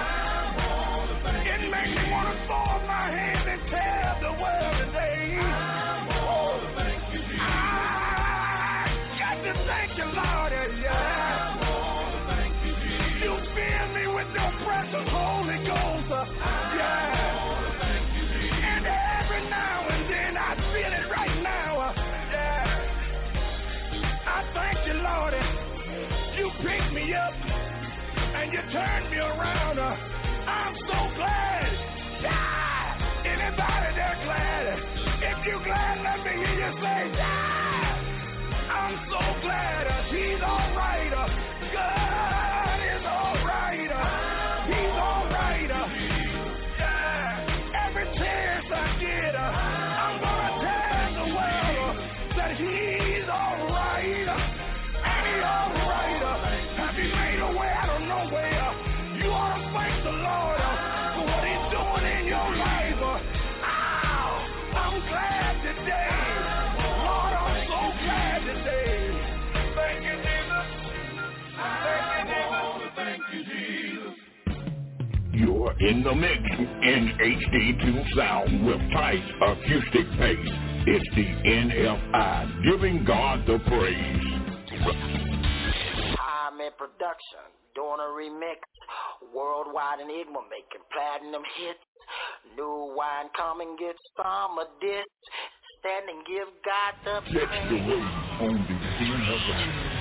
it makes me want to throw up my hands and tell the world today. I got to thank you, Lord, yeah. You fill me with your precious Holy Ghost, yeah. And every now and then I feel it right now, yeah. I thank you, Lord. You picked me up and you turned me around. I'm so glad. Yeah. Anybody there glad? If you glad, let me hear you say, yeah. I'm so glad. He's all right. God is all right. He's all right. Yeah. Every chance I get, I'm gonna tell the world that he's all right. And he's all right. Have he made a way out of nowhere? You ought to thank the Lord for what he's doing in your life. Ow, I'm glad today. Lord, I'm so glad today. Thank you, Jesus. Thank you, Jesus. Thank you, Jesus. You're in the mix in H D two sound with tight acoustic bass. It's the N F I, giving God the praise. I'm in production, doing a remix, worldwide enigma, making platinum hits. New wine, come and get some of this. Stand and give God the praise. Catch the wave on the N F I.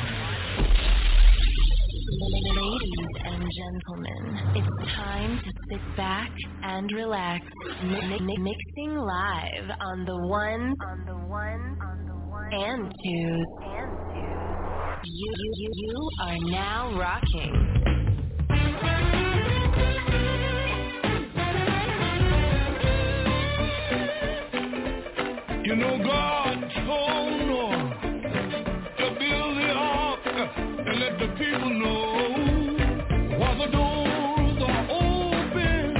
Ladies and gentlemen, it's time to sit back and relax. Mi- mi- mixing live on the one, on the one, on the one, and twos, and twos. You, you, you, you are now rocking. You know God told Noah to build the ark and let the people know while the doors are open.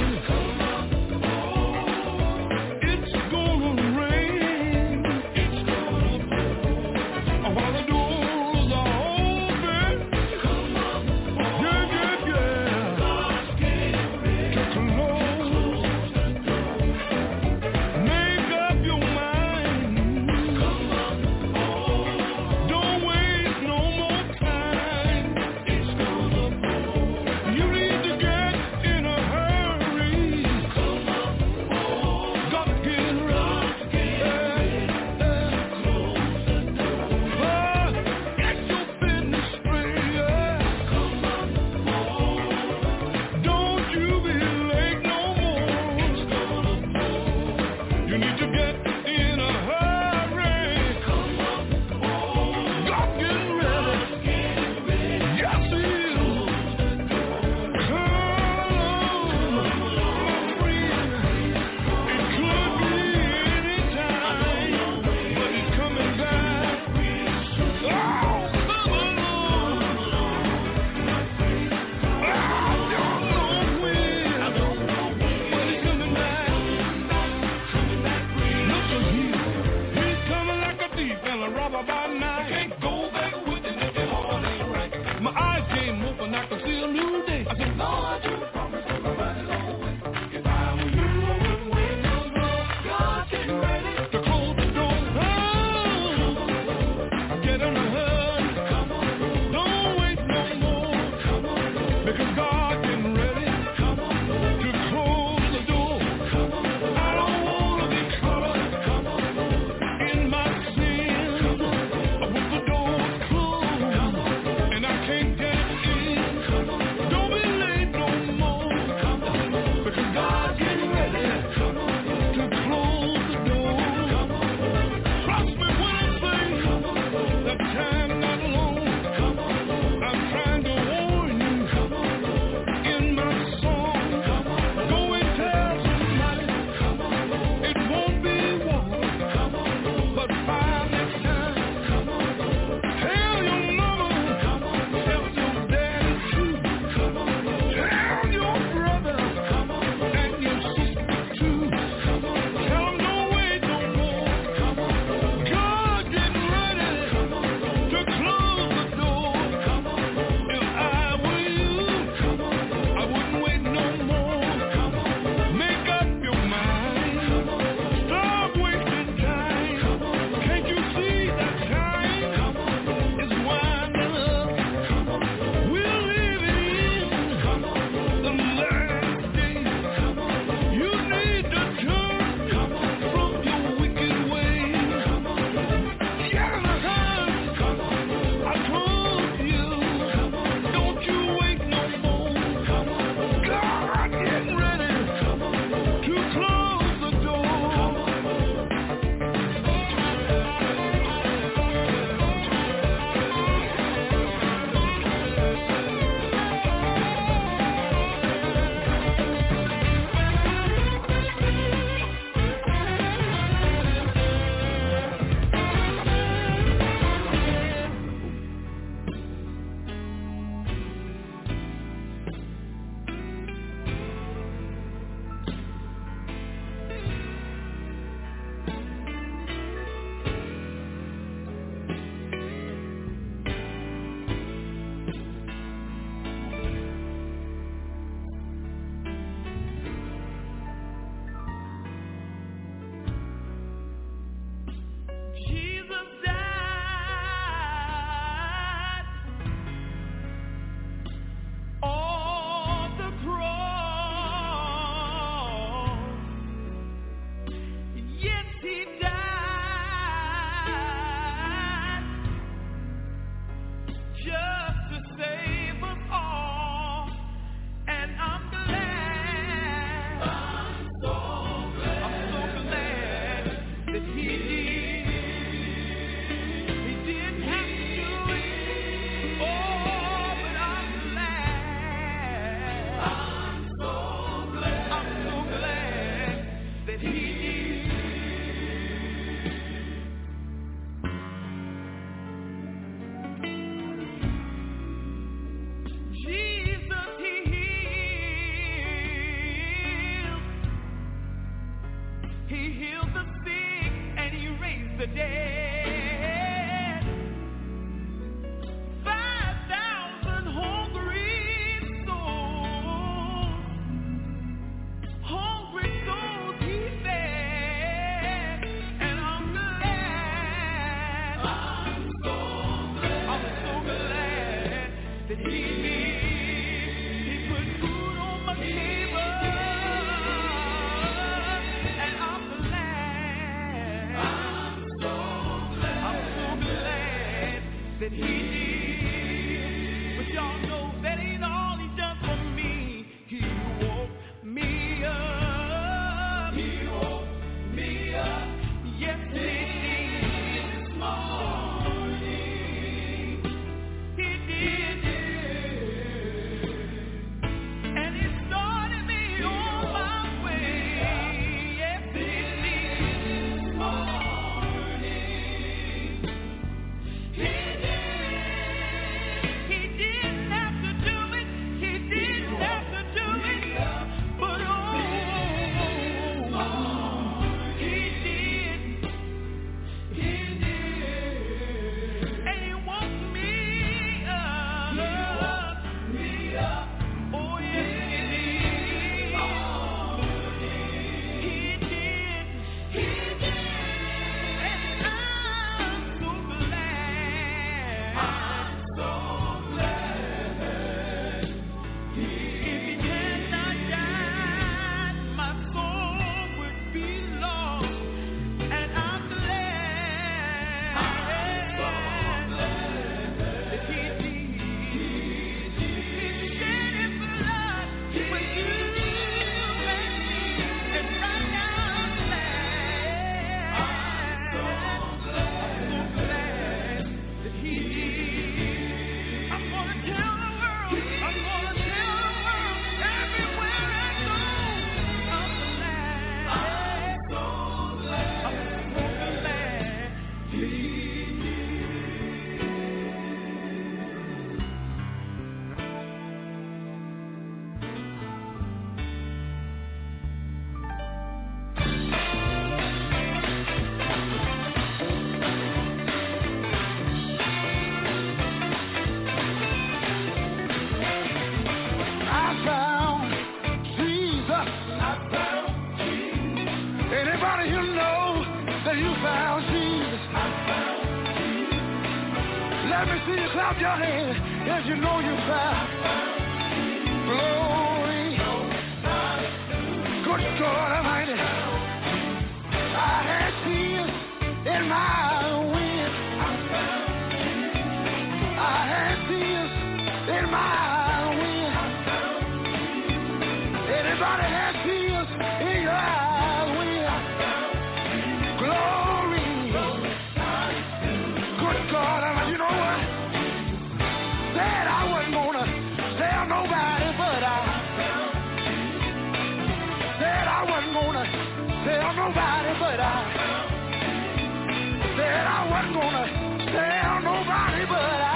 It's gonna rain. It's gonna pour. While the doors are open. Yeah, yeah, yeah. God's getting ready to close. Make up your mind. that he did. Jesus, he healed. He healed the sick and he raised the dead. That he did, but y'all know that ain't all he done for me. He woke me up. He woke me up. Yes, he did this morning. He did it, and he started me on my way. Yes, he did this morning. He clap your hands if you know you found glory. Good God Almighty, I had tears in my wind. I had tears in my wind. Anybody had tears in your wind? Glory. Good God Almighty, you know what? Said I wasn't gonna tell nobody, but I said I wasn't gonna tell nobody, but I said I wasn't gonna tell nobody, but I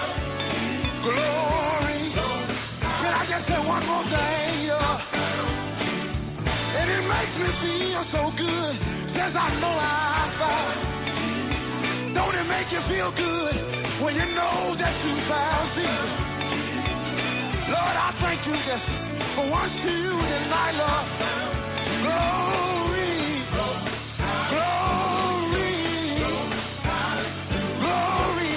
glory. Can I just say one more thing, y'all? And it makes me feel so good since I know I found. Don't it make you feel good when you know that you found Jesus? Lord, I thank you just for one Tuesday night, Lord. Glory, glory, glory,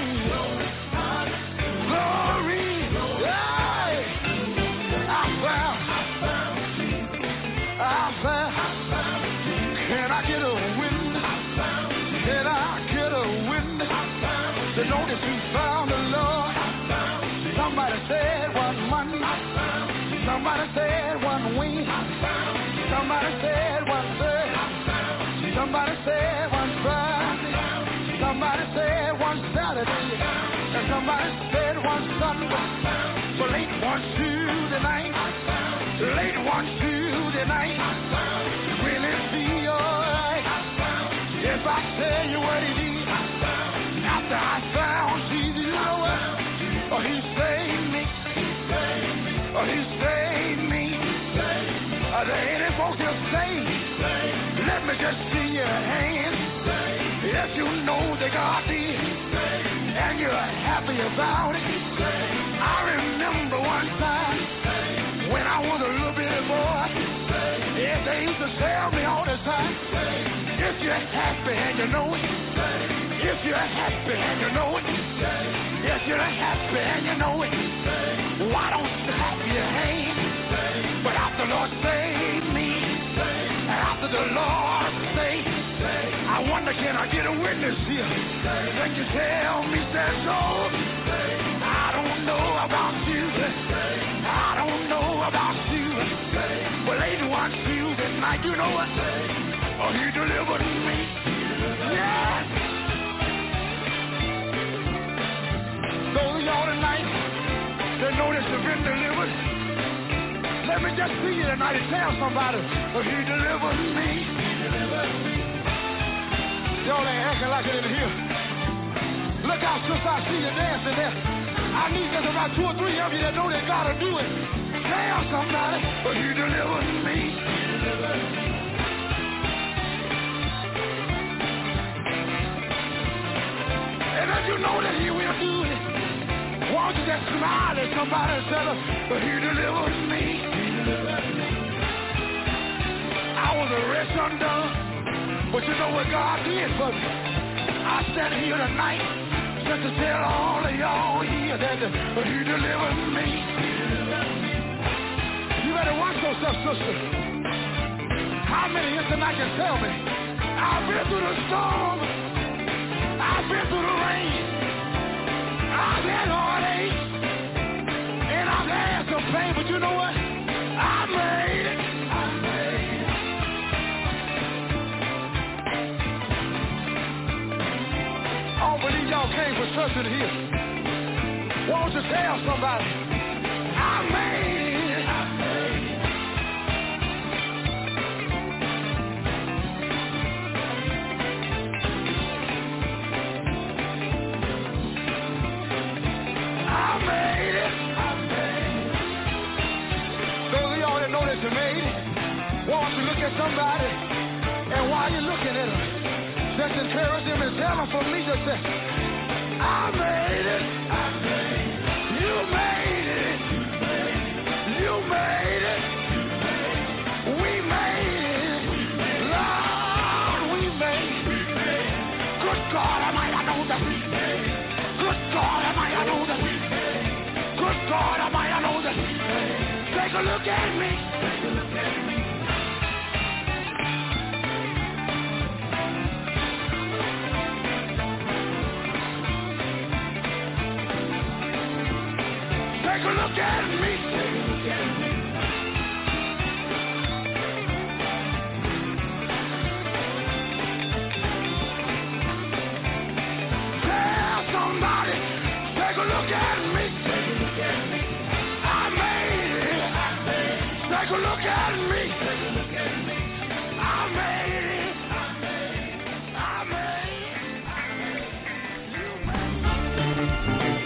glory. Hey, I found, I found. Can I get a witness? Can I get a witness? The notice you found the Lord. Somebody said one Monday. Somebody said one week. Somebody said one Thursday. Somebody said one Friday. Somebody said one Saturday. And somebody said one Sunday. So late one Tuesday night. Late one Tuesday night. Really feel tell you what he did. After I found Jesus, you know what? Oh, he saved me. Oh, he saved me. Are there any folks here saved? Let me just see your hands. If you know that God did, and you're happy about it. I remember one time when I was a little bitty boy, yeah, they used to tell me all the time, if you're happy and you know it, if you're happy and you know it, if you're happy and you know it, why don't you clap your hands? But after the Lord saved me, and after the Lord saved, I wonder, can I get a witness here? Can you tell me that no? I don't know about you. I don't know about you. But lady wants you tonight. You know what? Oh, he delivered me. Yes. Those of y'all tonight that know that you've been delivered, let me just see you tonight and tell somebody, oh, he delivered me. He delivered me. Y'all ain't acting like it in here. Look out, sister, I see you dancing there. I need just about two or three of you that know that God will do it. Tell somebody, but he delivered me. He delivered me. And if you know that he will do it, won't you just smile at somebody and tell them, but he delivered me. He delivered me. I was a wretch undone. But you know what God did for me? I stand here tonight just to tell all of y'all here that uh, he delivered me. You better watch yourself, sister. How many here tonight can tell me? I've been through the storm. I've been through the rain. I've had heartache. And I've had some pain. But you know what? I made it. I made it. I don't believe y'all came for church in here. Why don't you tell somebody? I made it. I made it. I made it. I made it. Those of y'all that know that you made it, why don't you look at somebody, and while you're looking at them, just encourage him and tell him for me to say, I made it. I made it. You made it. You made it. We made it. Lord, we made it. Good God, am I I know that we made it. Good God, am I I know that we made it. Good God, am I I know that we made it. Take a look at me. Take a look at me. Take a look at me. Take a look at me. Tell somebody. Take a look at me. Take a look at me. I made it. I made it. Take a look at me. Take a look at me. I made it. I made it. I made it. I made it. You made it.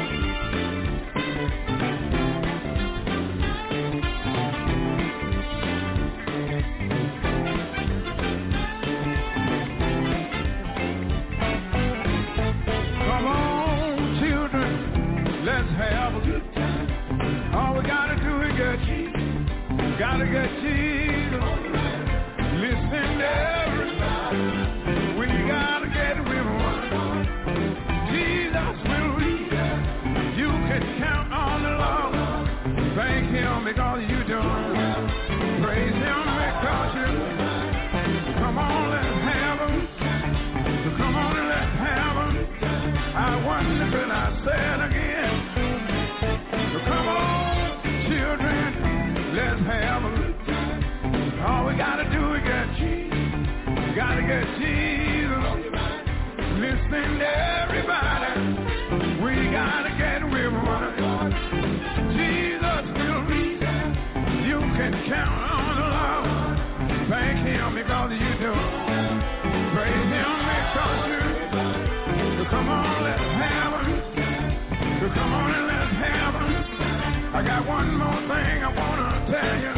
Gotta get Jesus. Listen, everybody. We gotta get with one. Jesus will lead us. You can count on the Lord. Thank him because you do. Praise him because you. Come on, let's have him. Come on and let's have him. I wonder and I said again. Come on, children. Let's have a good time. All we gotta do is get Jesus. Gotta get Jesus. Listen, everybody. We gotta get with one. Jesus will be there. You can count on the Lord. Thank him because you do. Praise him. because you. Come on, let's have them. Come on and let's have them. I got one more thing I want to tell you.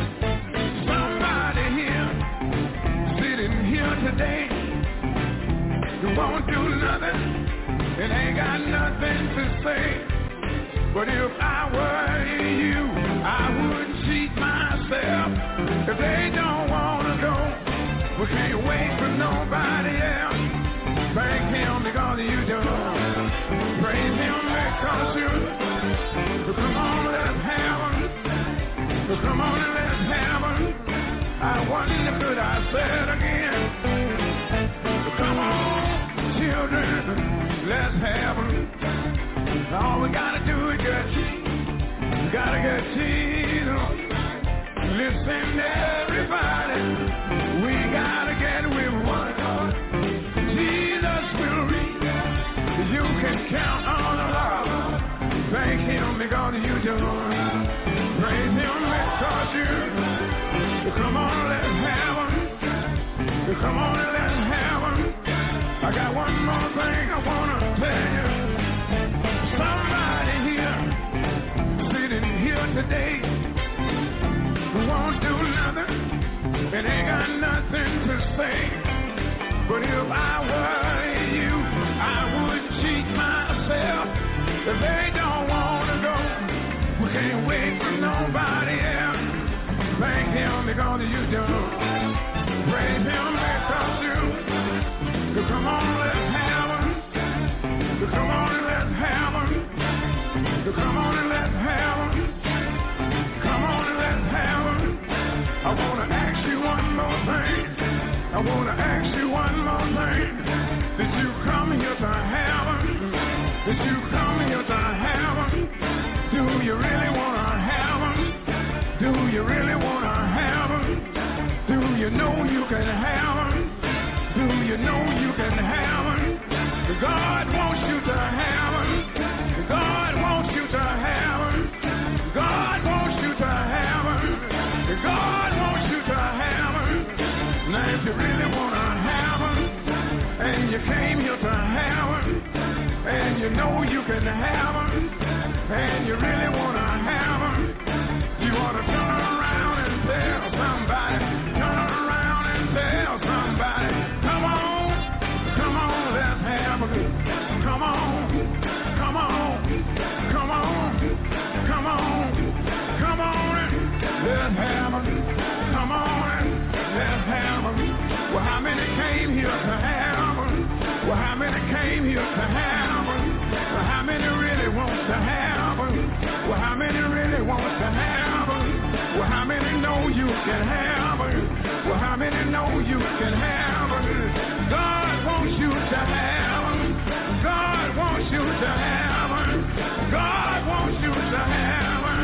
Somebody here, sitting here today, who won't do nothing and ain't got nothing to say. But if I were you, I would cheat myself. If they don't want to go, we can't wait for nobody else. Thank him because you do. Praise him because you. Come on, let's have him. Come on and let's have him. I wonder could I say it again. Come on, children, let's have him. All we gotta do is get, gotta get Jesus. Listen, everybody, we gotta get with one. Jesus will reach. You can count on the Lord. Thank him because you do. Praise him because you. Come on, let's have him. Come on and let's have him. I got one more thing I want to tell you. Somebody here, sitting here today, who won't do nothing and ain't got nothing to say. But if I were you, I would cheat myself. If they don't want to go, we can't wait for nobody else. Thank him because you do. Praise him because you. Come on, let's have him. Come on and let's have him. Come on and let's have him. Come on and let's have him. I want to ask you one more thing. I want to ask you one more thing. Did you come here to have him? Did you come here to have him? Do you really want to have him? Do you really want to have him? Do you know you can have him? Do you know you can have him? God wants you to have him. God wants you to have him. God wants you to have him. God wants you to have him. Now if you really want to have him, and you came here to have him, and you know you can have him, and you really want to have him, you ought to turn around and tell somebody. Turn around and tell somebody. Come on, come on, let's have him. Come on, come on, come on, come on, come on, let's have him. Come on, let's have him. Well, how many came here to have him? Well, how many came here to have him? Well, how many really want to have him? Well, how many really want to have him? Well, how many know you can have him? Well, how many know you can have him? God wants you to have him. God wants you to have him. God wants you to have him.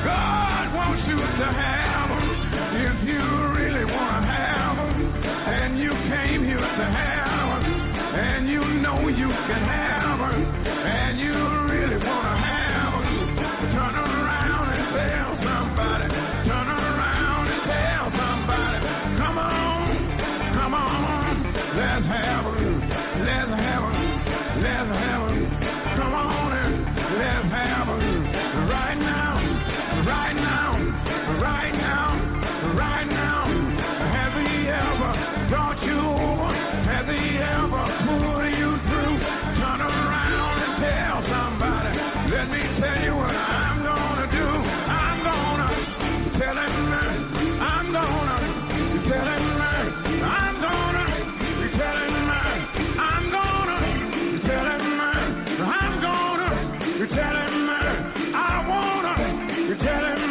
God wants you to have him. If you really want to have him, and you came here to have him, and you know you can have him, and you really want to have him, turn around and tell somebody. Turn around and tell somebody. Come on, come on, let's have him. Let's have him. Let's have him. Come on and let's have him. Right now, right now, right now, right now. Has he ever brought you over? Has he ever pulled you through? Turn around and tell somebody. Let me tell you what I'm gonna do. I'm gonna tell him. I'm gonna tell him. I'm gonna tell him. I'm gonna tell him. I'm gonna tell him. I wanna tell him.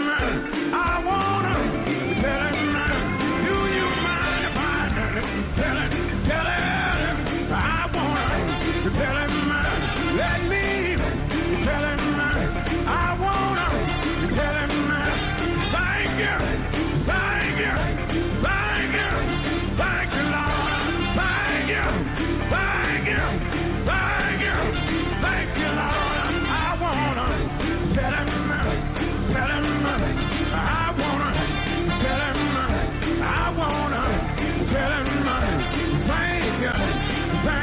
I wanna tell him. Do you mind if I tell him? Tell him. I wanna tell him. Let me tell him. I wanna tell him. Thank you. Thank you. Thank you. Thank you, Lord. Thank you. Thank you. Thank you. Thank you, Lord. I wanna tell him. Tell him. I wanna tell him. I wanna tell him. Thank you.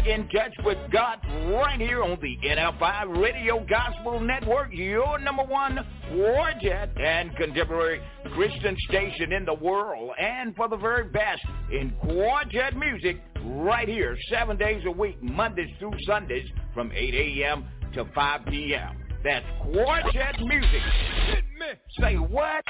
in touch with God right here on the N F I Radio Gospel Network, your number one Quartet and contemporary Christian station in the world, and for the very best in quartet music right here, seven days a week, Mondays through Sundays from eight a.m. to five p.m. That's quartet music. Say what?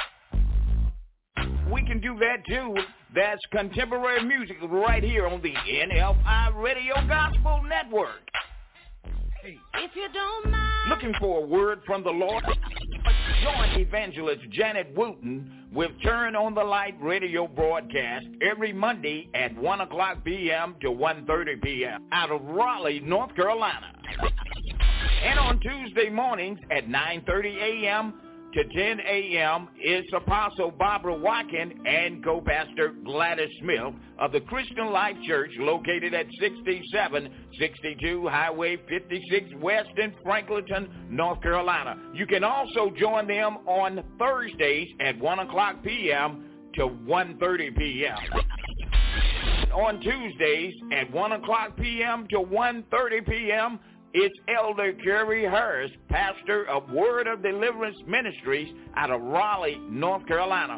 We can do that too. That's contemporary music right here on the N F I Radio Gospel Network. Hey. If you don't mind. Looking for a word from the Lord? Join evangelist Janet Wooten with Turn on the Light radio broadcast every Monday at one o'clock p.m. to one thirty p.m. out of Raleigh, North Carolina. And on Tuesday mornings at nine thirty a.m. to ten a.m. is Apostle Barbara Watkins and co-pastor Gladys Smith of the Christian Life Church located at sixty-seven sixty-two Highway fifty-six West in Franklinton, North Carolina. You can also join them on Thursdays at one o'clock p.m. to one thirty p.m. On Tuesdays at one o'clock p.m. to one thirty p.m., it's Elder Kerry Harris, pastor of Word of Deliverance Ministries out of Raleigh, North Carolina.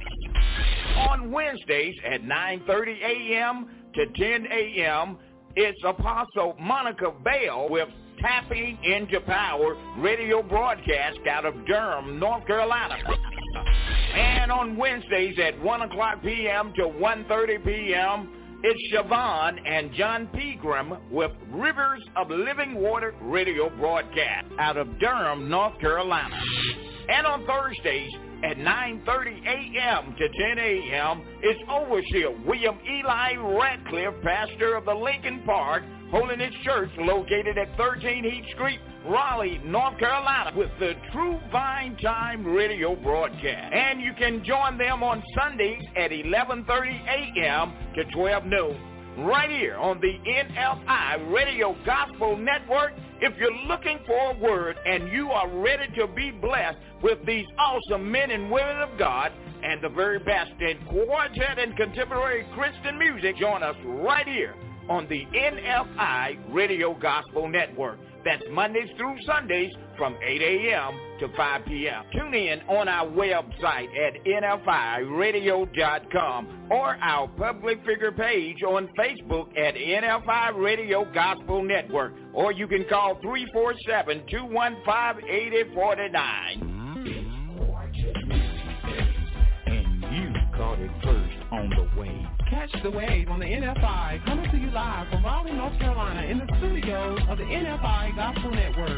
On Wednesdays at nine thirty a.m. to ten a.m., it's Apostle Monica Bell with Tapping into Power radio broadcast out of Durham, North Carolina. And on Wednesdays at one o'clock p.m. to one thirty p.m., it's Siobhan and John Pegram with Rivers of Living Water radio broadcast out of Durham, North Carolina. And on Thursdays at nine thirty a.m. to ten a.m., it's Overseer William Eli Radcliffe, pastor of the Lincoln Park Holiness Church located at thirteen Heat Street, Raleigh, North Carolina, with the True Vine Time radio broadcast. And you can join them on Sundays at eleven thirty a.m. to twelve noon, right here on the N F I Radio Gospel Network. If you're looking for a word and you are ready to be blessed with these awesome men and women of God and the very best in quartet and contemporary Christian music, join us right here on the N F I Radio Gospel Network. That's Mondays through Sundays from eight a.m. to five p.m. Tune in on our website at N F I radio dot com or our public figure page on Facebook at N F I Radio Gospel Network, or you can call three four seven, two one five, eight zero four nine. And you caught it first on the wave. Catch the wave on the N F I, coming to you live from Raleigh, North Carolina, in the studios of the N F I Gospel Network.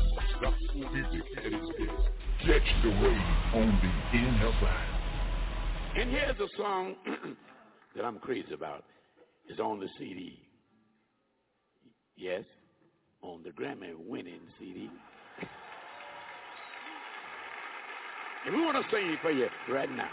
Catch the wave on the N F I. And here's a song that I'm crazy about. It's on the C D. Yes, on the Grammy-winning C D. And we want to sing it for you right now.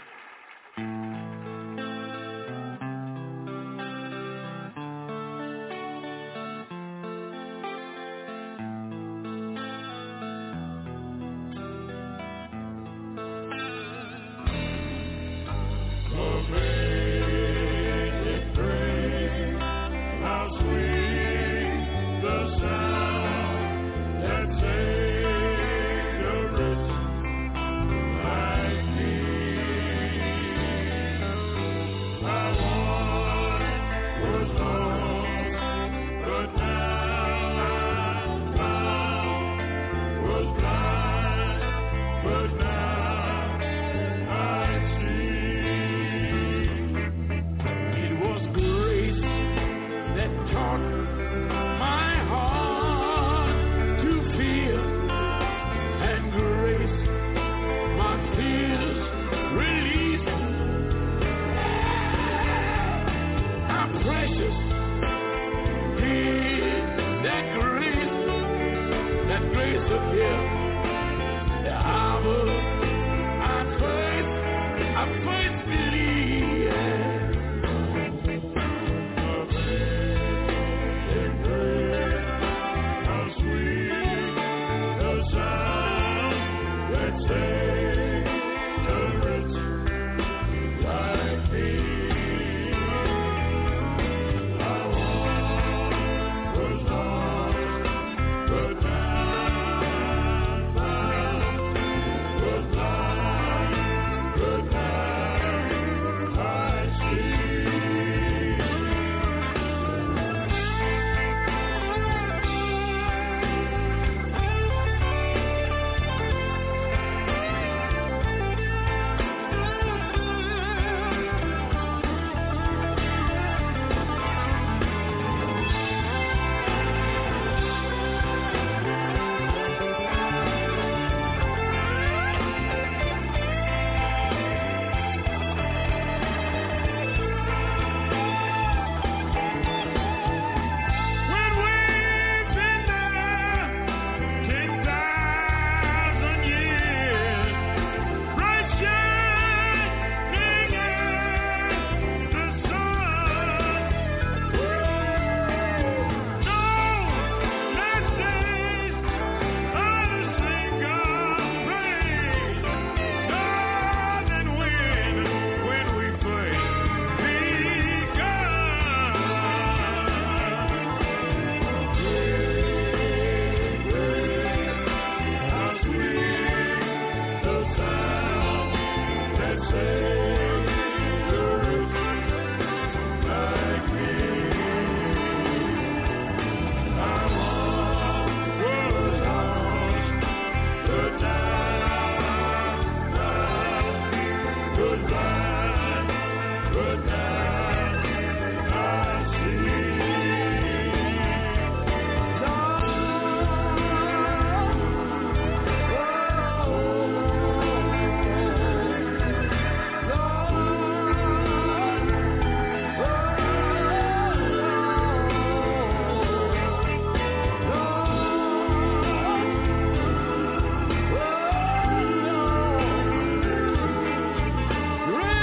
Rain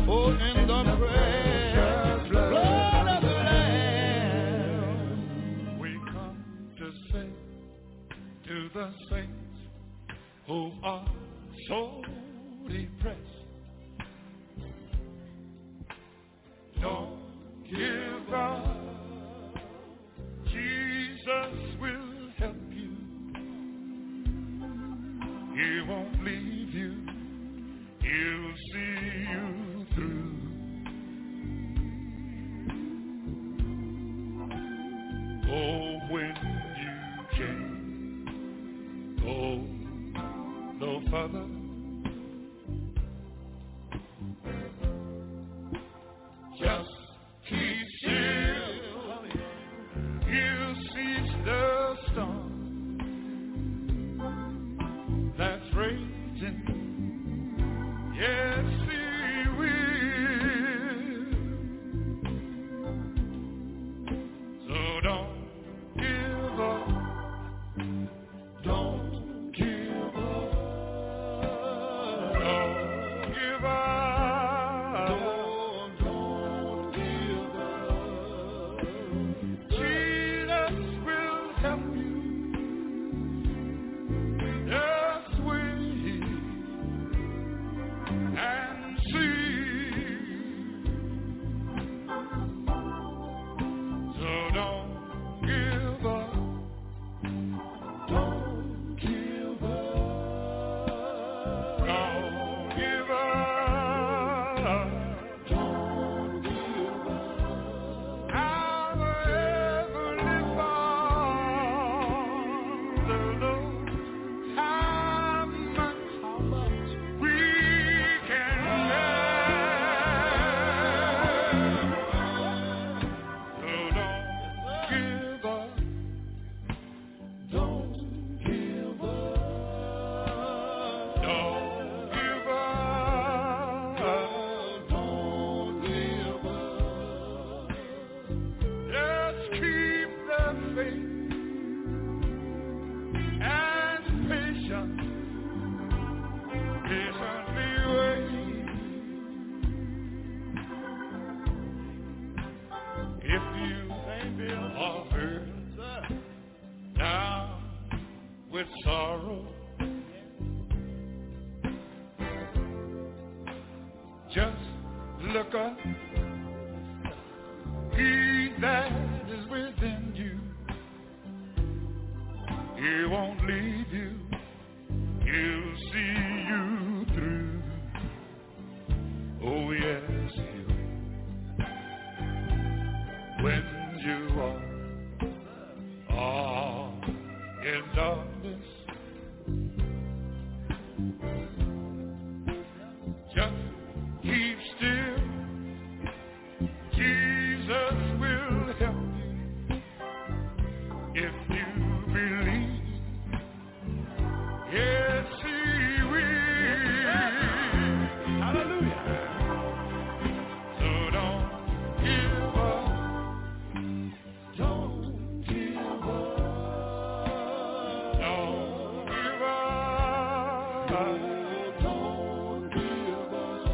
Oh, in the precious blood of the Lamb, we come to sing to the saints who are so depressed. Don't give up. Jesus will help you. He won't leave you. He'll see you through. Oh, when you can go no further, just keep still. He'll cease the storm that's raging. Yes, he will. So don't give up. Don't give up. Don't give up. Don't, don't give up. Jesus will help you. Just wait and see. So don't give up. Don't give up. Don't give up. Don't give up. Our Heavenly Father knows how much, how much we can learn. So don't give up. Don't give up. Don't give up. Don't give up. Just keep the faith and patience. Patiently wait. If you are hurt down with sorrow, just look up. He that is within you, he won't leave you. He'll see you through. Oh yes, he will. When you are all in darkness, just keep still. Jesus will help you if you believe. Yes, he will. Hallelujah. So don't give up. Don't give up. Don't give up. Don't give up.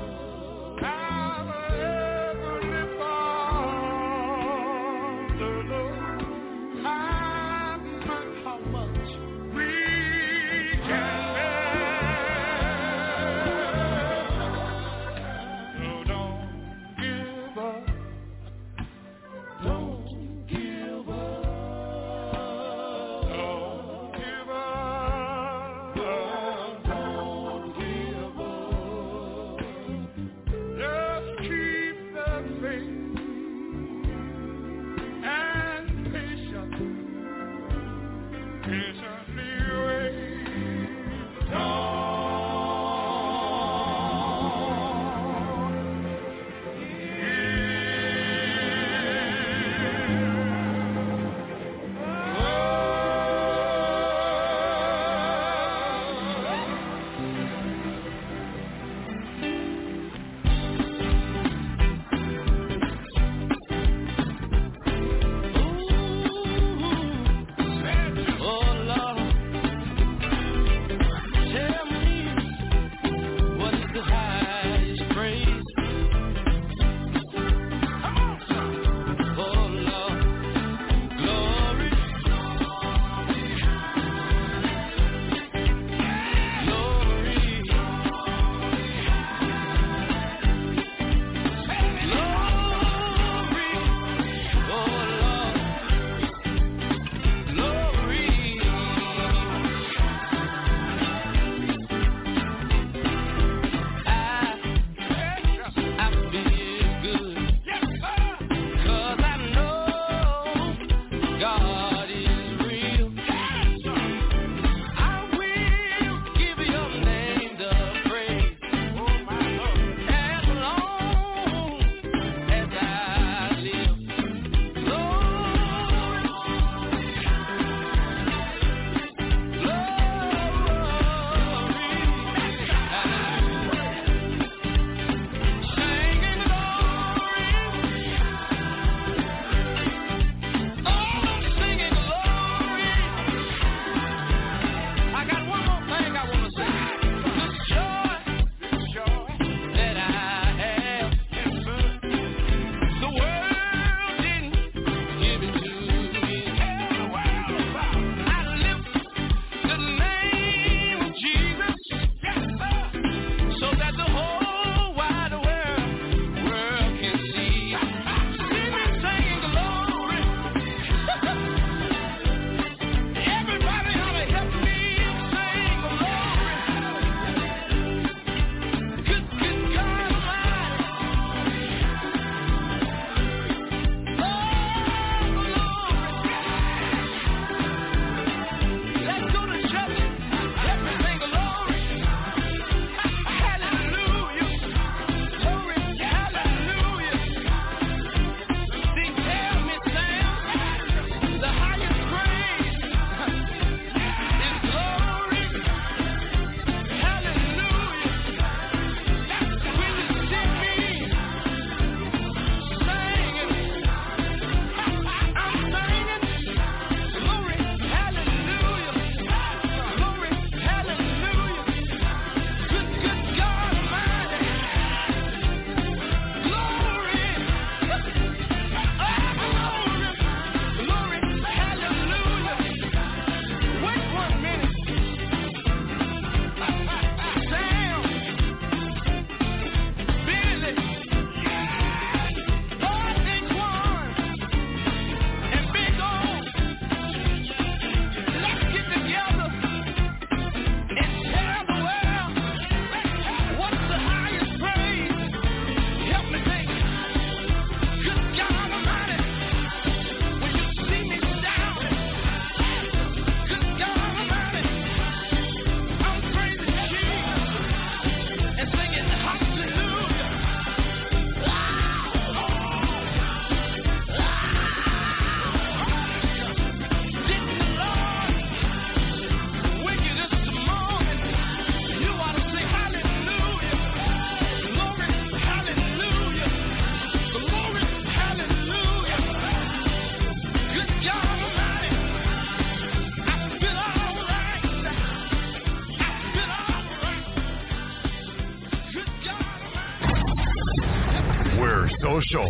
We're social.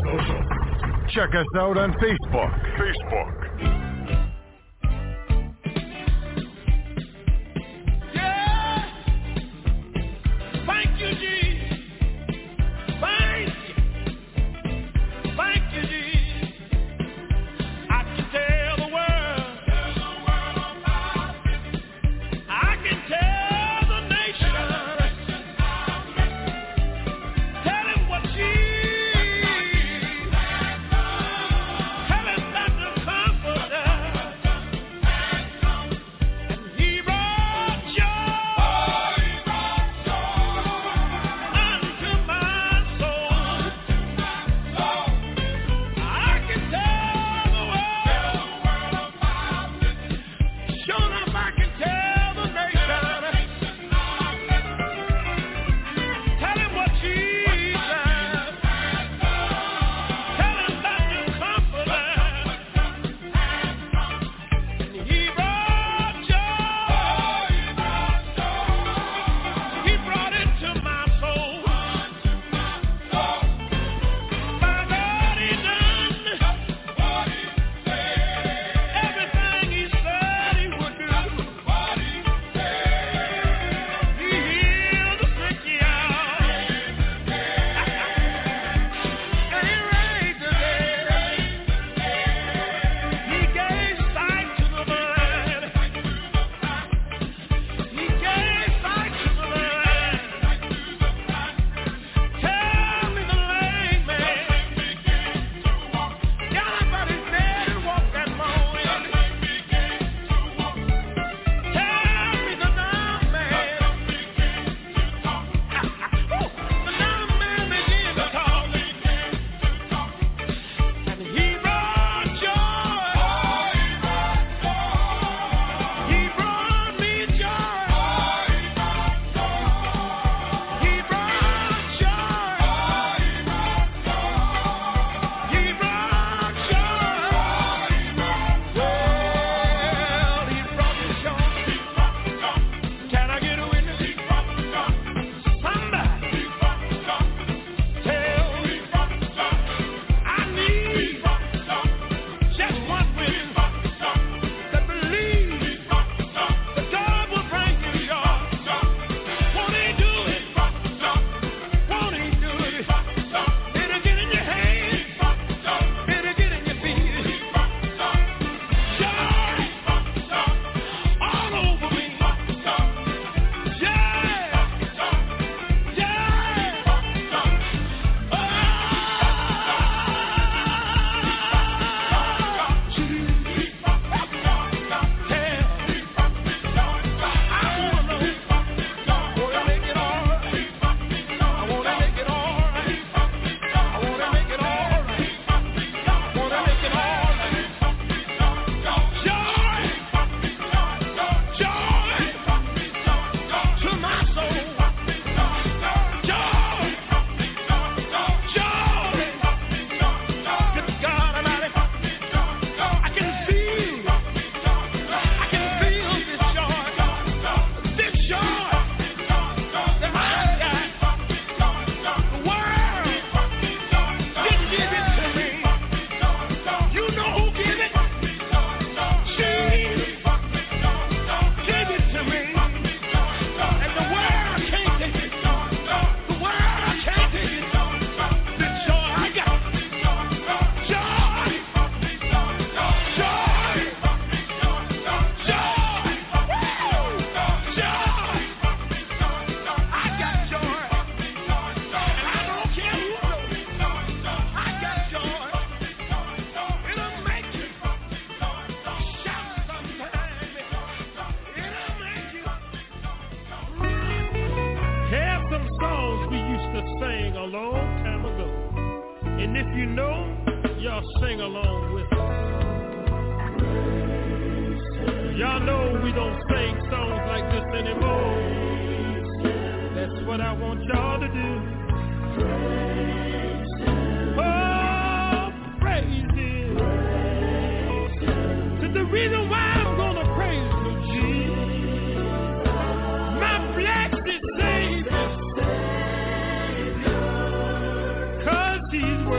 Check us out on Facebook. Facebook. He's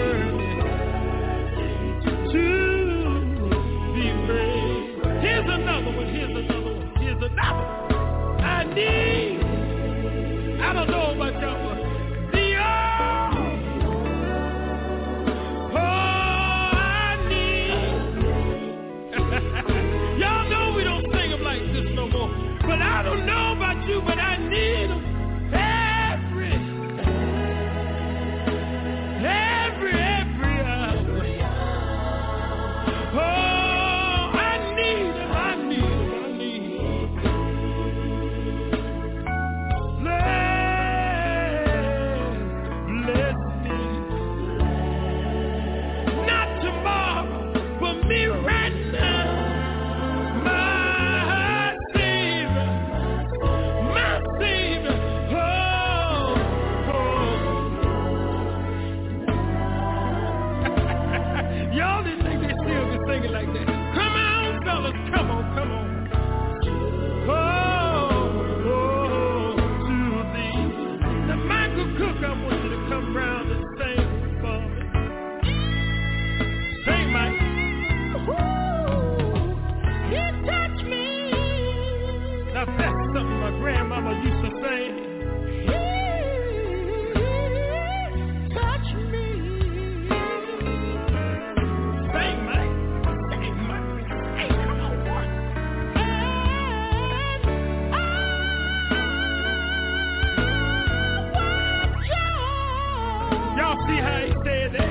Y'all see how he said that?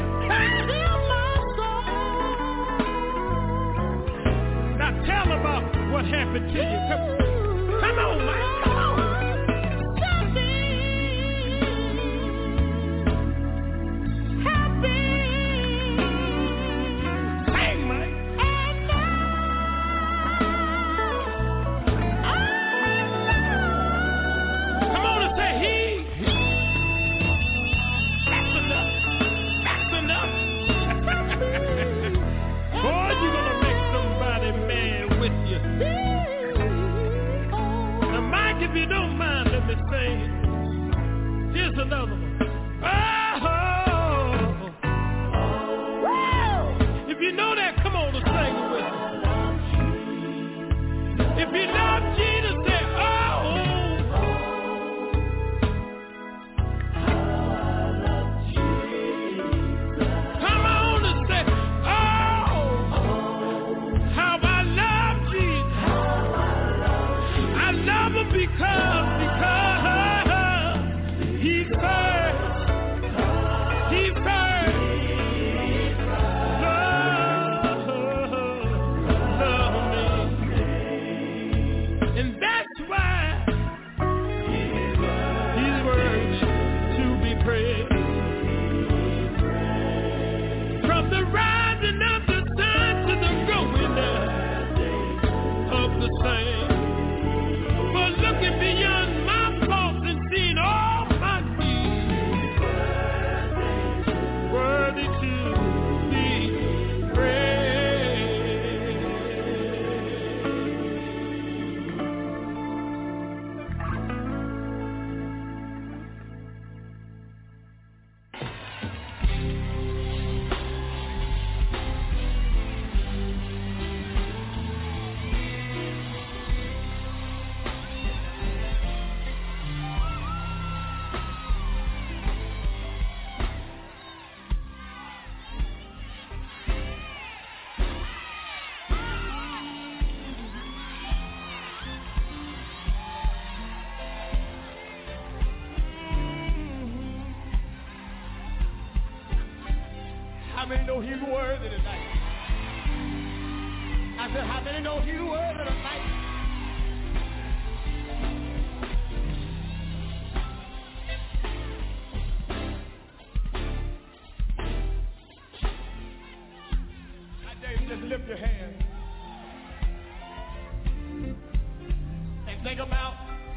Now tell about what happened to you. Come, come on, man. Come on. Here's another one. Oh, oh. If you know that, come on and sing it with me. If you love Jesus, say, oh. Come on and say, oh. How I love Jesus. I love him because, because. He's first. He's first. Love, love me. And that's why he's worthy to be praised. From the rising of the sun to the going down of the same. But looking beyond my faults and seeing all How many know he's worthy tonight? I said, how many know he's worthy tonight? I dare you just lift your hand and think about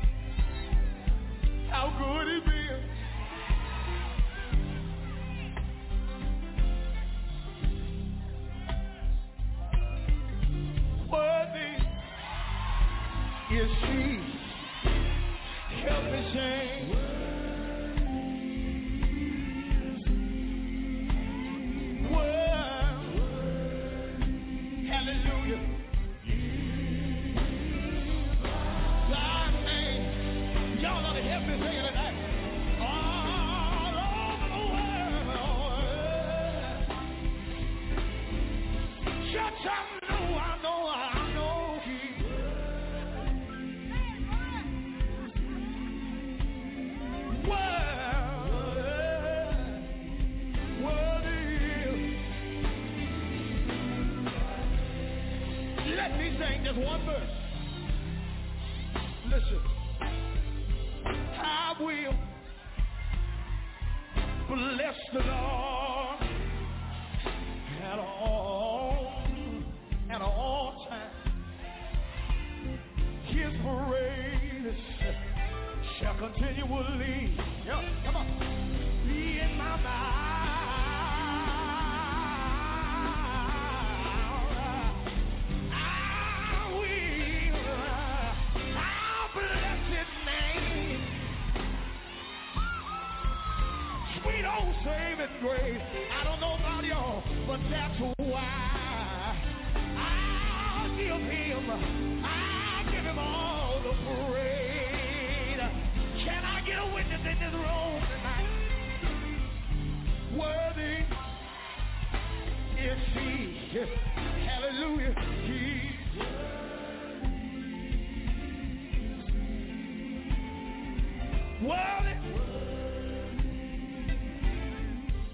how good he's been. Worthy is she. Help me sing. Worthy. Hallelujah. Thy name. Y'all ought to help me sing it tonight. All over the world. Shut up. I know, I know he well, worthy. Let me sing just one verse. Listen, I will bless the Lord at all. At all times, his praise shall continually, yeah, come on, be in my mouth. I will, I'll bless his name. Sweet old saving grace. I don't know about y'all, but that's why. Give him, I give him all the praise. Can I get a witness in this room tonight? Worthy is he. Hallelujah. He. Worthy.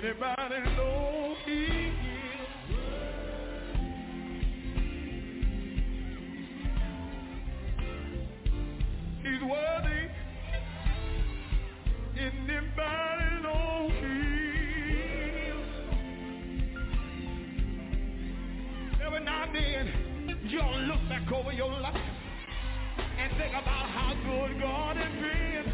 Anybody know he is? He's worthy. Anybody know he is? Every now and then, you ought to look back over your life and think about how good God has been.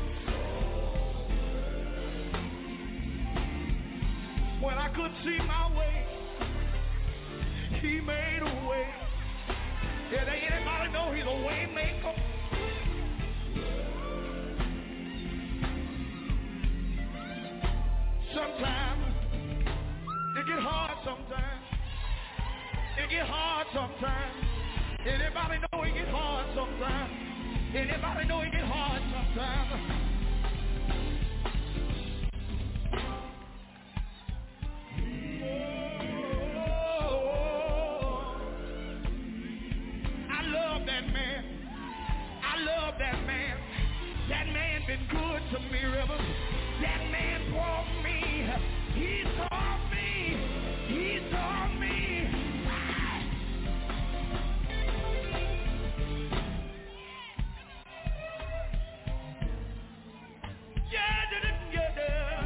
When I couldn't see my way, he made a way. Did anybody know he's a way maker? Sometimes it get hard sometimes. It get hard sometimes. Anybody know it get hard sometimes? Anybody know it get hard sometimes? Been good to me, River. That man brought me. He taught me. He taught me. Yeah, yeah, yeah.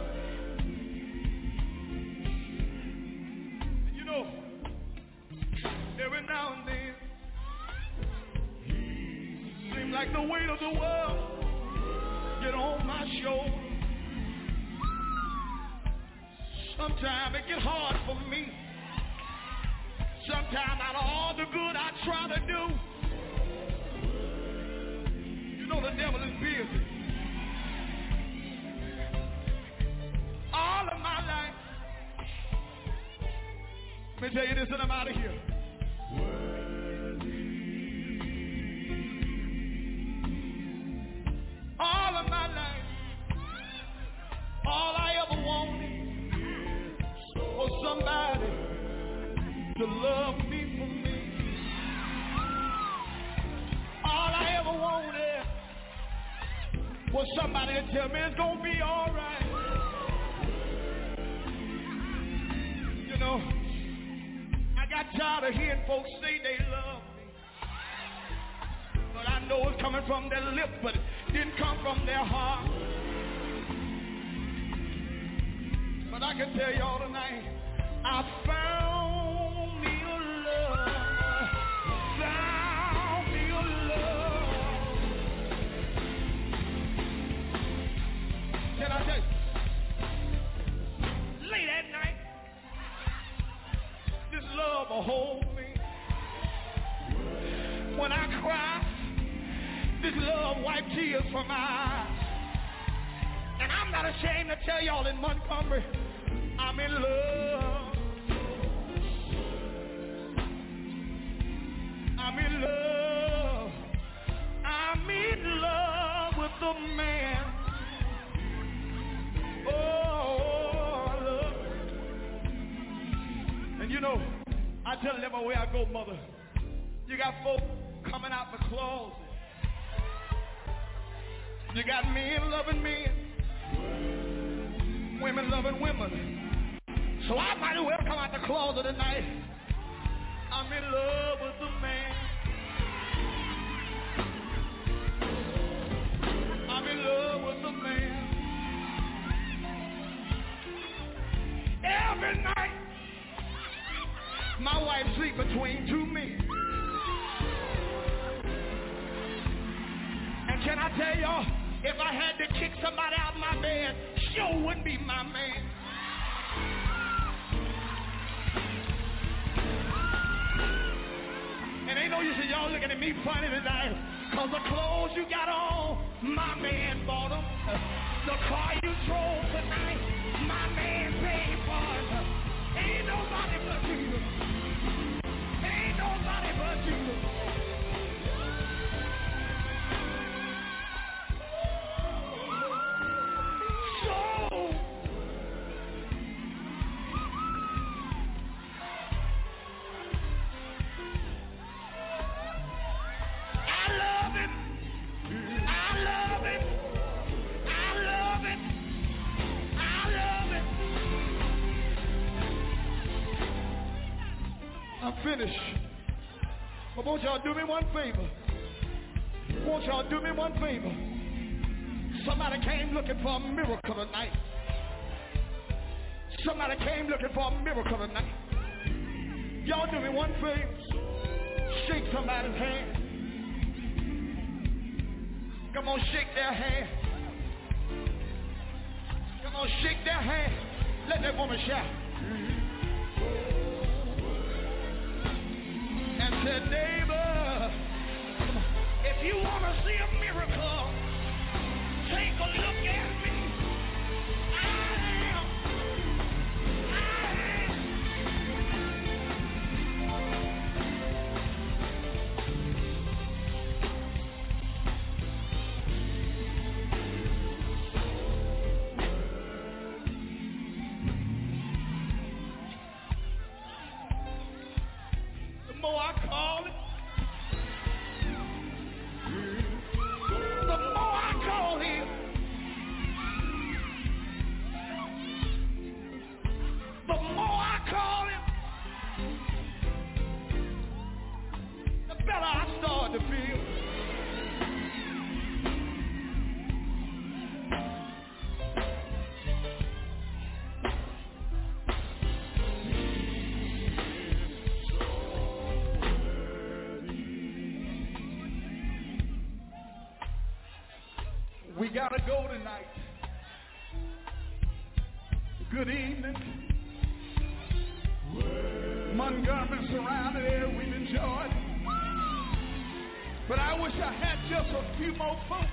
You know, every now and then, seems like the weight of the world get on my shoulder. Sometimes it gets hard for me. Sometimes out of all the good I try to do, you know the devil is busy. All of my life. Let me tell you this and I'm out of here. All of my life, all I ever wanted was somebody to love me for me. All I ever wanted was somebody to tell me it's gonna be all right. You know, I got tired of hearing folks say they love me, but I know it's coming from their lips, but didn't come from their heart. But I can tell y'all tonight, I found me a love, found me a love. Can I tell you, late at night, this love will hold me. When I cry, this love wipe tears from my eyes. And I'm not ashamed to tell y'all in Montgomery, I'm in love. I'm in love. I'm in love with the man. Oh, I love it. And you know, I tell them everywhere I go, mother, you got folk coming out the closet. You got men loving men, women loving women. So I might as well come out the closet tonight. I'm in love with the man. I'm in love with the man. Every night, my wife sleeps between two men. And can I tell y'all, if I had to kick somebody out of my bed, sure wouldn't be my man. And ain't no use in y'all looking at me funny tonight, cause the clothes you got on, my man bought them. The car you drove tonight, my man paid for it. Ain't nobody but you. Ain't nobody but you. I finish. But won't y'all do me one favor? Won't y'all do me one favor? Somebody came looking for a miracle tonight. Somebody came looking for a miracle tonight. Y'all do me one favor. Shake somebody's hand. Come on, shake their hand. Come on, shake their hand. Let that woman shout. And say, neighbor, if you want to see a miracle, take a look at me. I am. I am. The more I call it, the more I call him, the more I call him, the better I start to feel. We gotta go tonight. Good evening. Montgomery surrounded area we've enjoyed. But I wish I had just a few more folks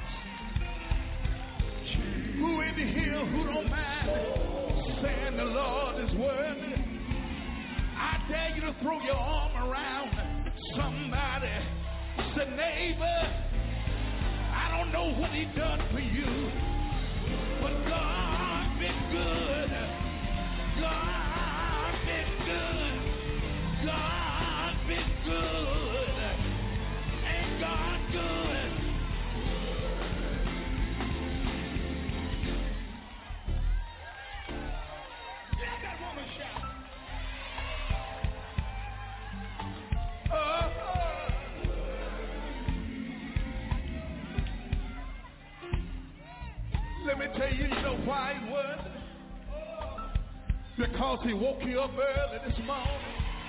who in here who don't mind saying the Lord is worthy. I dare you to throw your arm around somebody. Say, neighbor, I don't know what he done for you, but God been good. God been good. God been good. Ain't God good? Let that woman shout. Oh, oh. Let me tell you, you know why he was? Because he woke you up early this morning.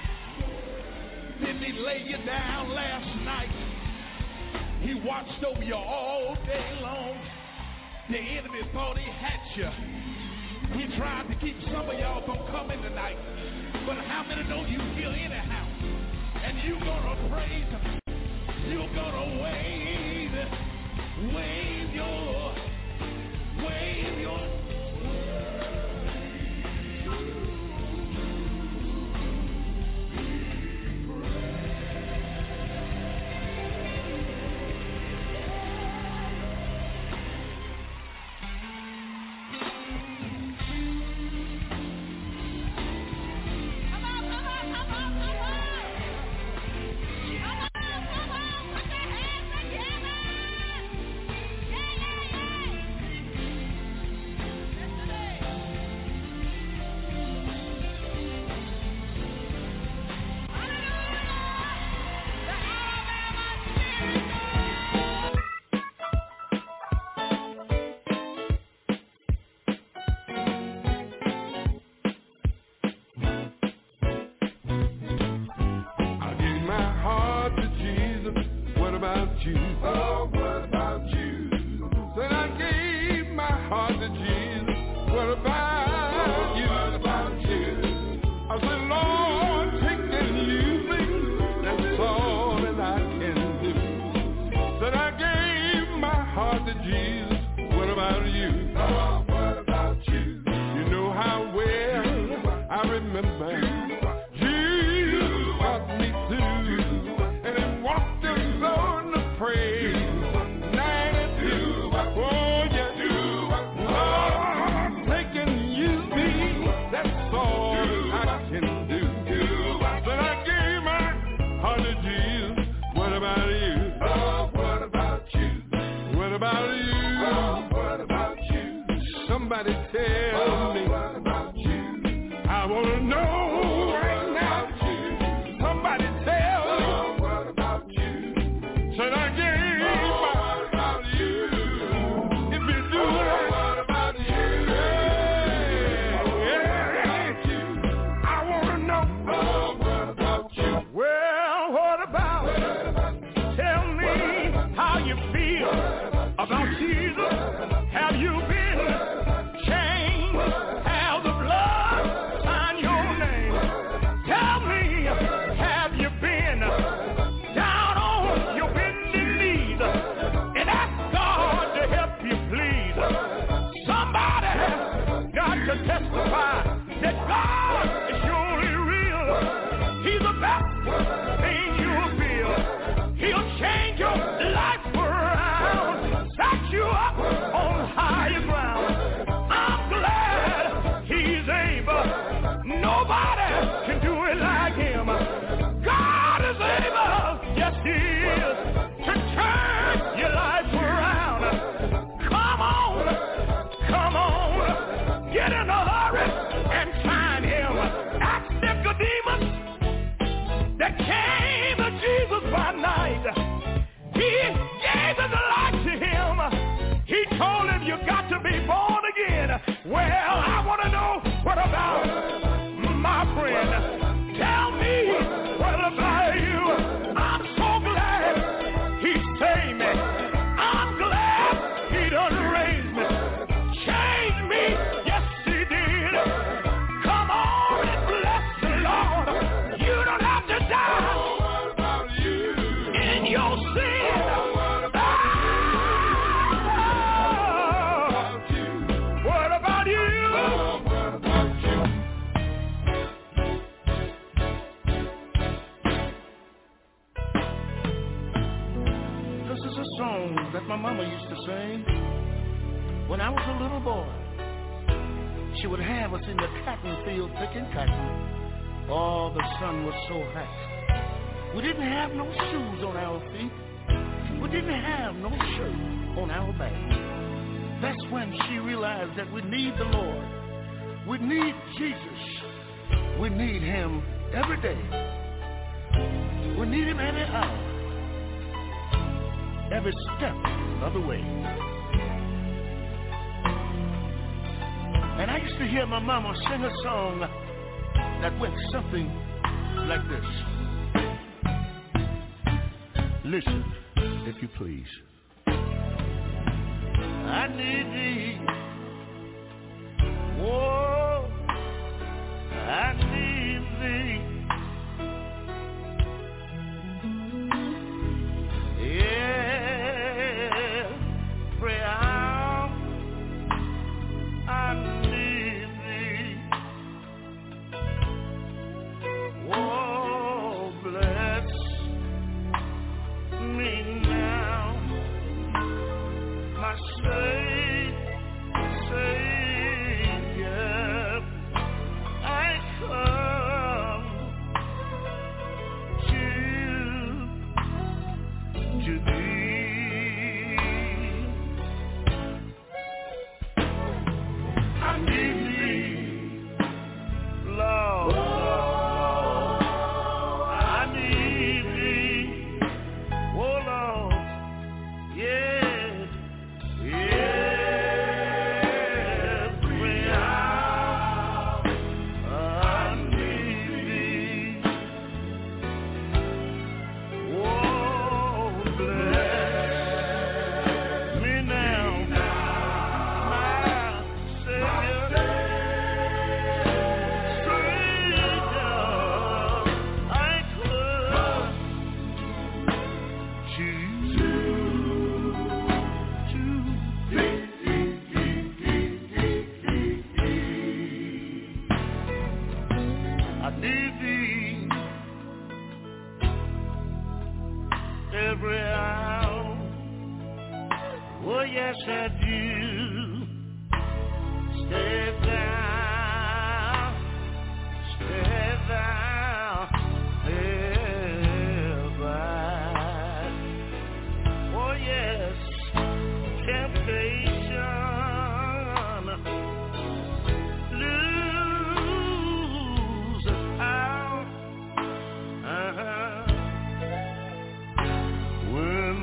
Didn't he lay you down last night? He watched over you all day long. The enemy thought he had you. He tried to keep some of y'all from coming tonight. But how many know you here anyhow? And you gonna praise him. You gonna wave, wave your Wave your about you? What about you? Said again, oh, what about you? If you do oh, it, what about you? Yeah, yeah. I want to know, oh, what about you? Well, what about, what about you? Tell me how you feel about Jesus. Have you been changed? Have the blood sign your name? Tell me, have you been down on your bending knees and ask God to help you, please? Somebody got to testify that God is surely real. He's the best thing you'll feel. He'll change your life around, set you up on higher ground. I'm glad he's able. Nobody can do it like him. God is able, yes he is, to turn your life around. Come on, come on, get in a hurry and find him. Ask Nicodemus that came to Jesus by night. He gave his life to him. He told him, you got to be born again. Well, I want to know, what about my friend? Tell me, what about you? I'm so glad he saved me. I'm glad he done raised me. Changed me, yes he did. Come on and bless the Lord. You don't have to die in your sin. What about you? This is a song that my mama used to sing when I was a little boy. She would have us in the cotton field picking cotton. Oh, the sun was so hot. We didn't have no shoes on our feet. We didn't have no shirt on our back. That's when she realized that we need the Lord. We need Jesus. We need him every day. We need him every hour, every step of the way. And I used to hear my mama sing a song that went something like this. Listen, if you please. I need thee. Whoa, I need thee. Yeah, pray out. I need thee. Whoa, bless me now, my Savior, Savior, I come to, to thee. I need thee, Lord. I need thee, oh Lord, yeah, yeah. Every hour I need thee. Oh, bless me now, my Savior, Savior, I come to, to I need thee every hour. Oh yes I do. Stay down, stay down, ever. Oh yes, temptation, lose out. Uh-huh. When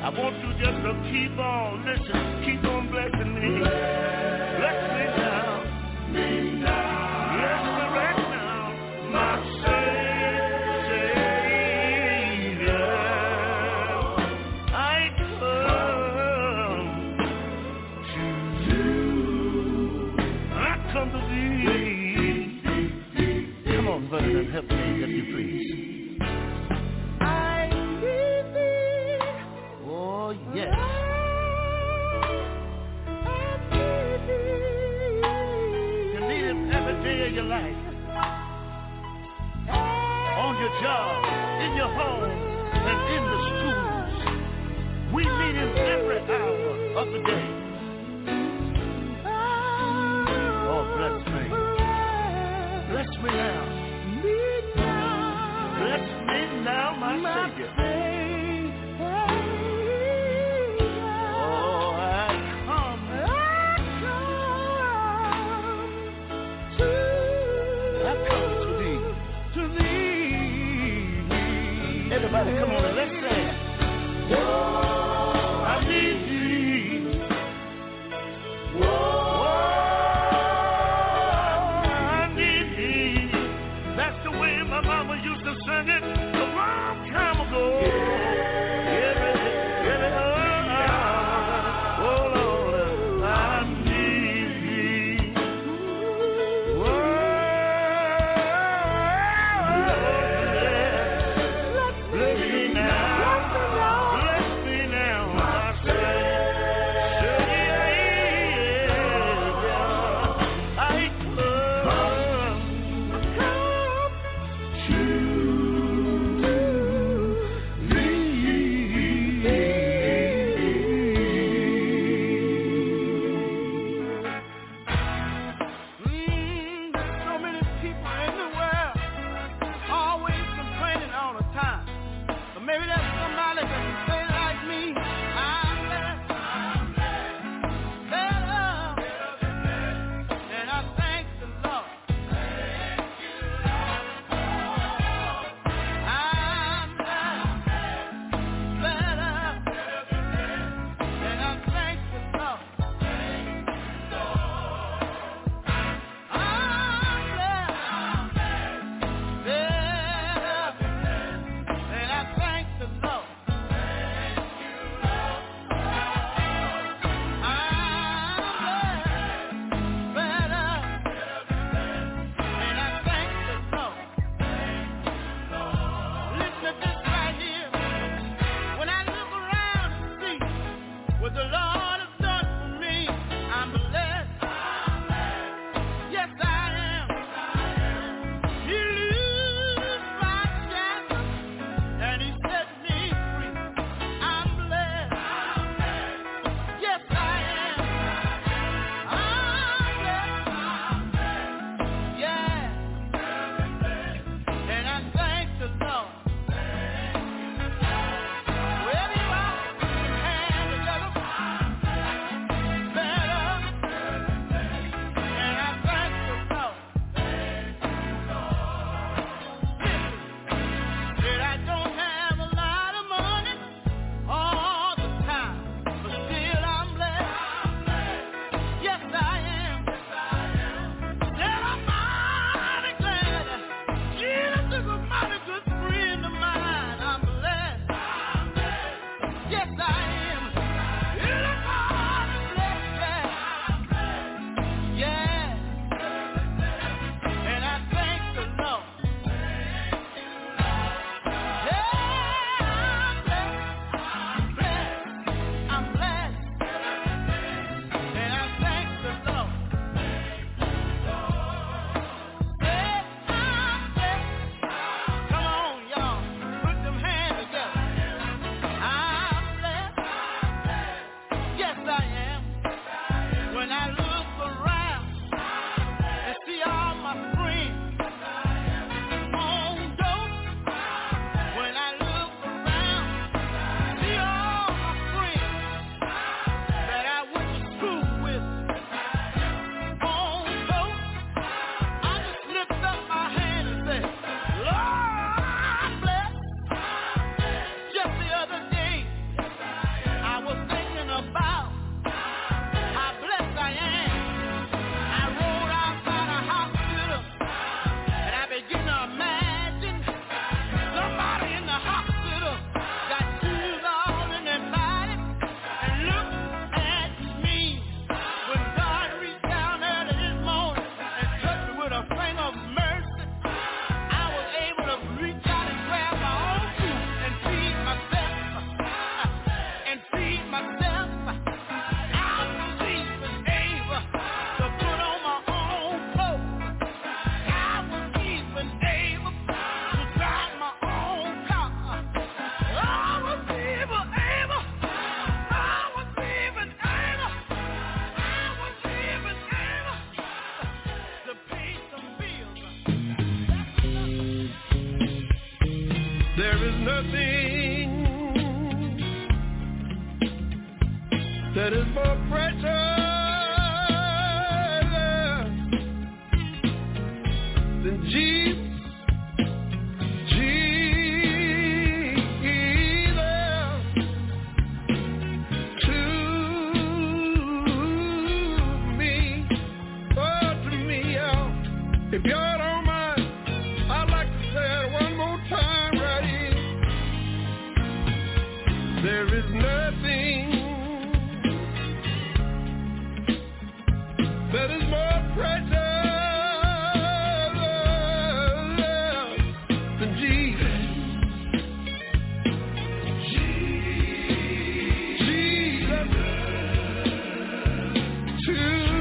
I want you just to keep on, listen, keep on blessing me. Bless me now. Me now. Bless me right now, my Savior. I come to you. I come to thee. Come on, brother, help me, if you please. Yes. You need him every day of your life. On your job, in your home, and in the schools. We need him every hour of the day. Oh, bless me. Bless me now. Bless me now, my Savior. There is nothing that is more precious than Jesus. If y'all don't mind, I'd like to say it one more time right here. There is nothing that is more precious than Jesus. Jesus. To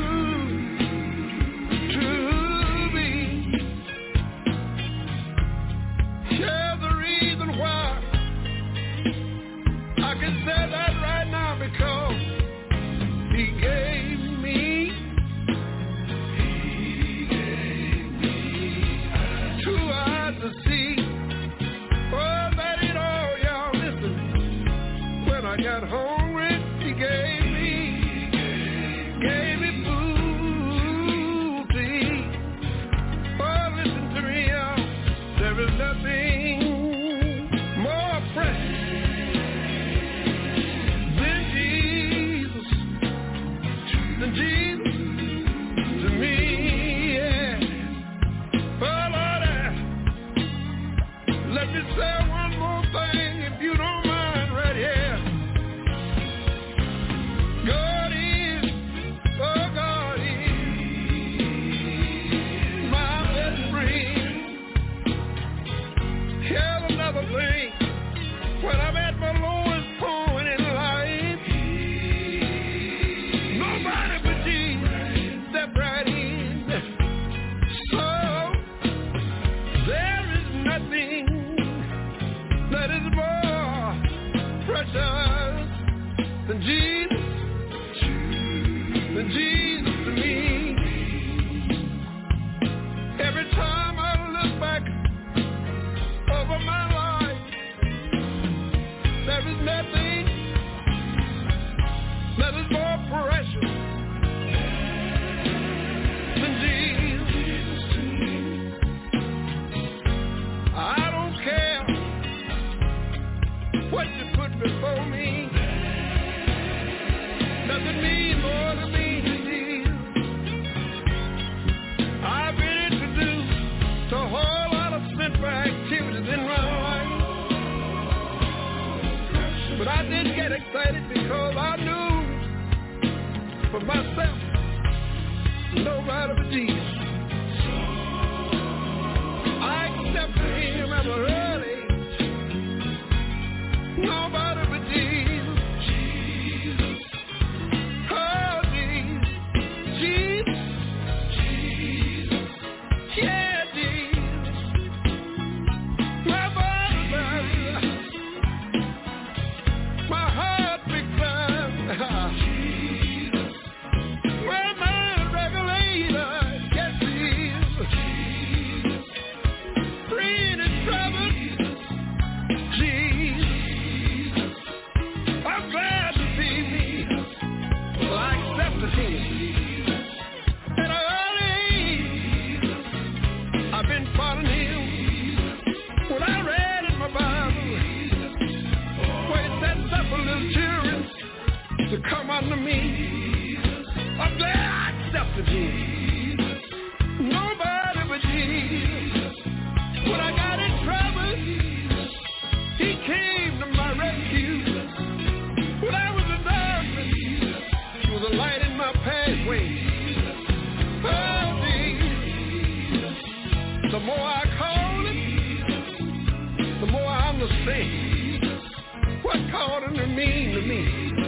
the more I call it, the more I understand what calling it mean to me.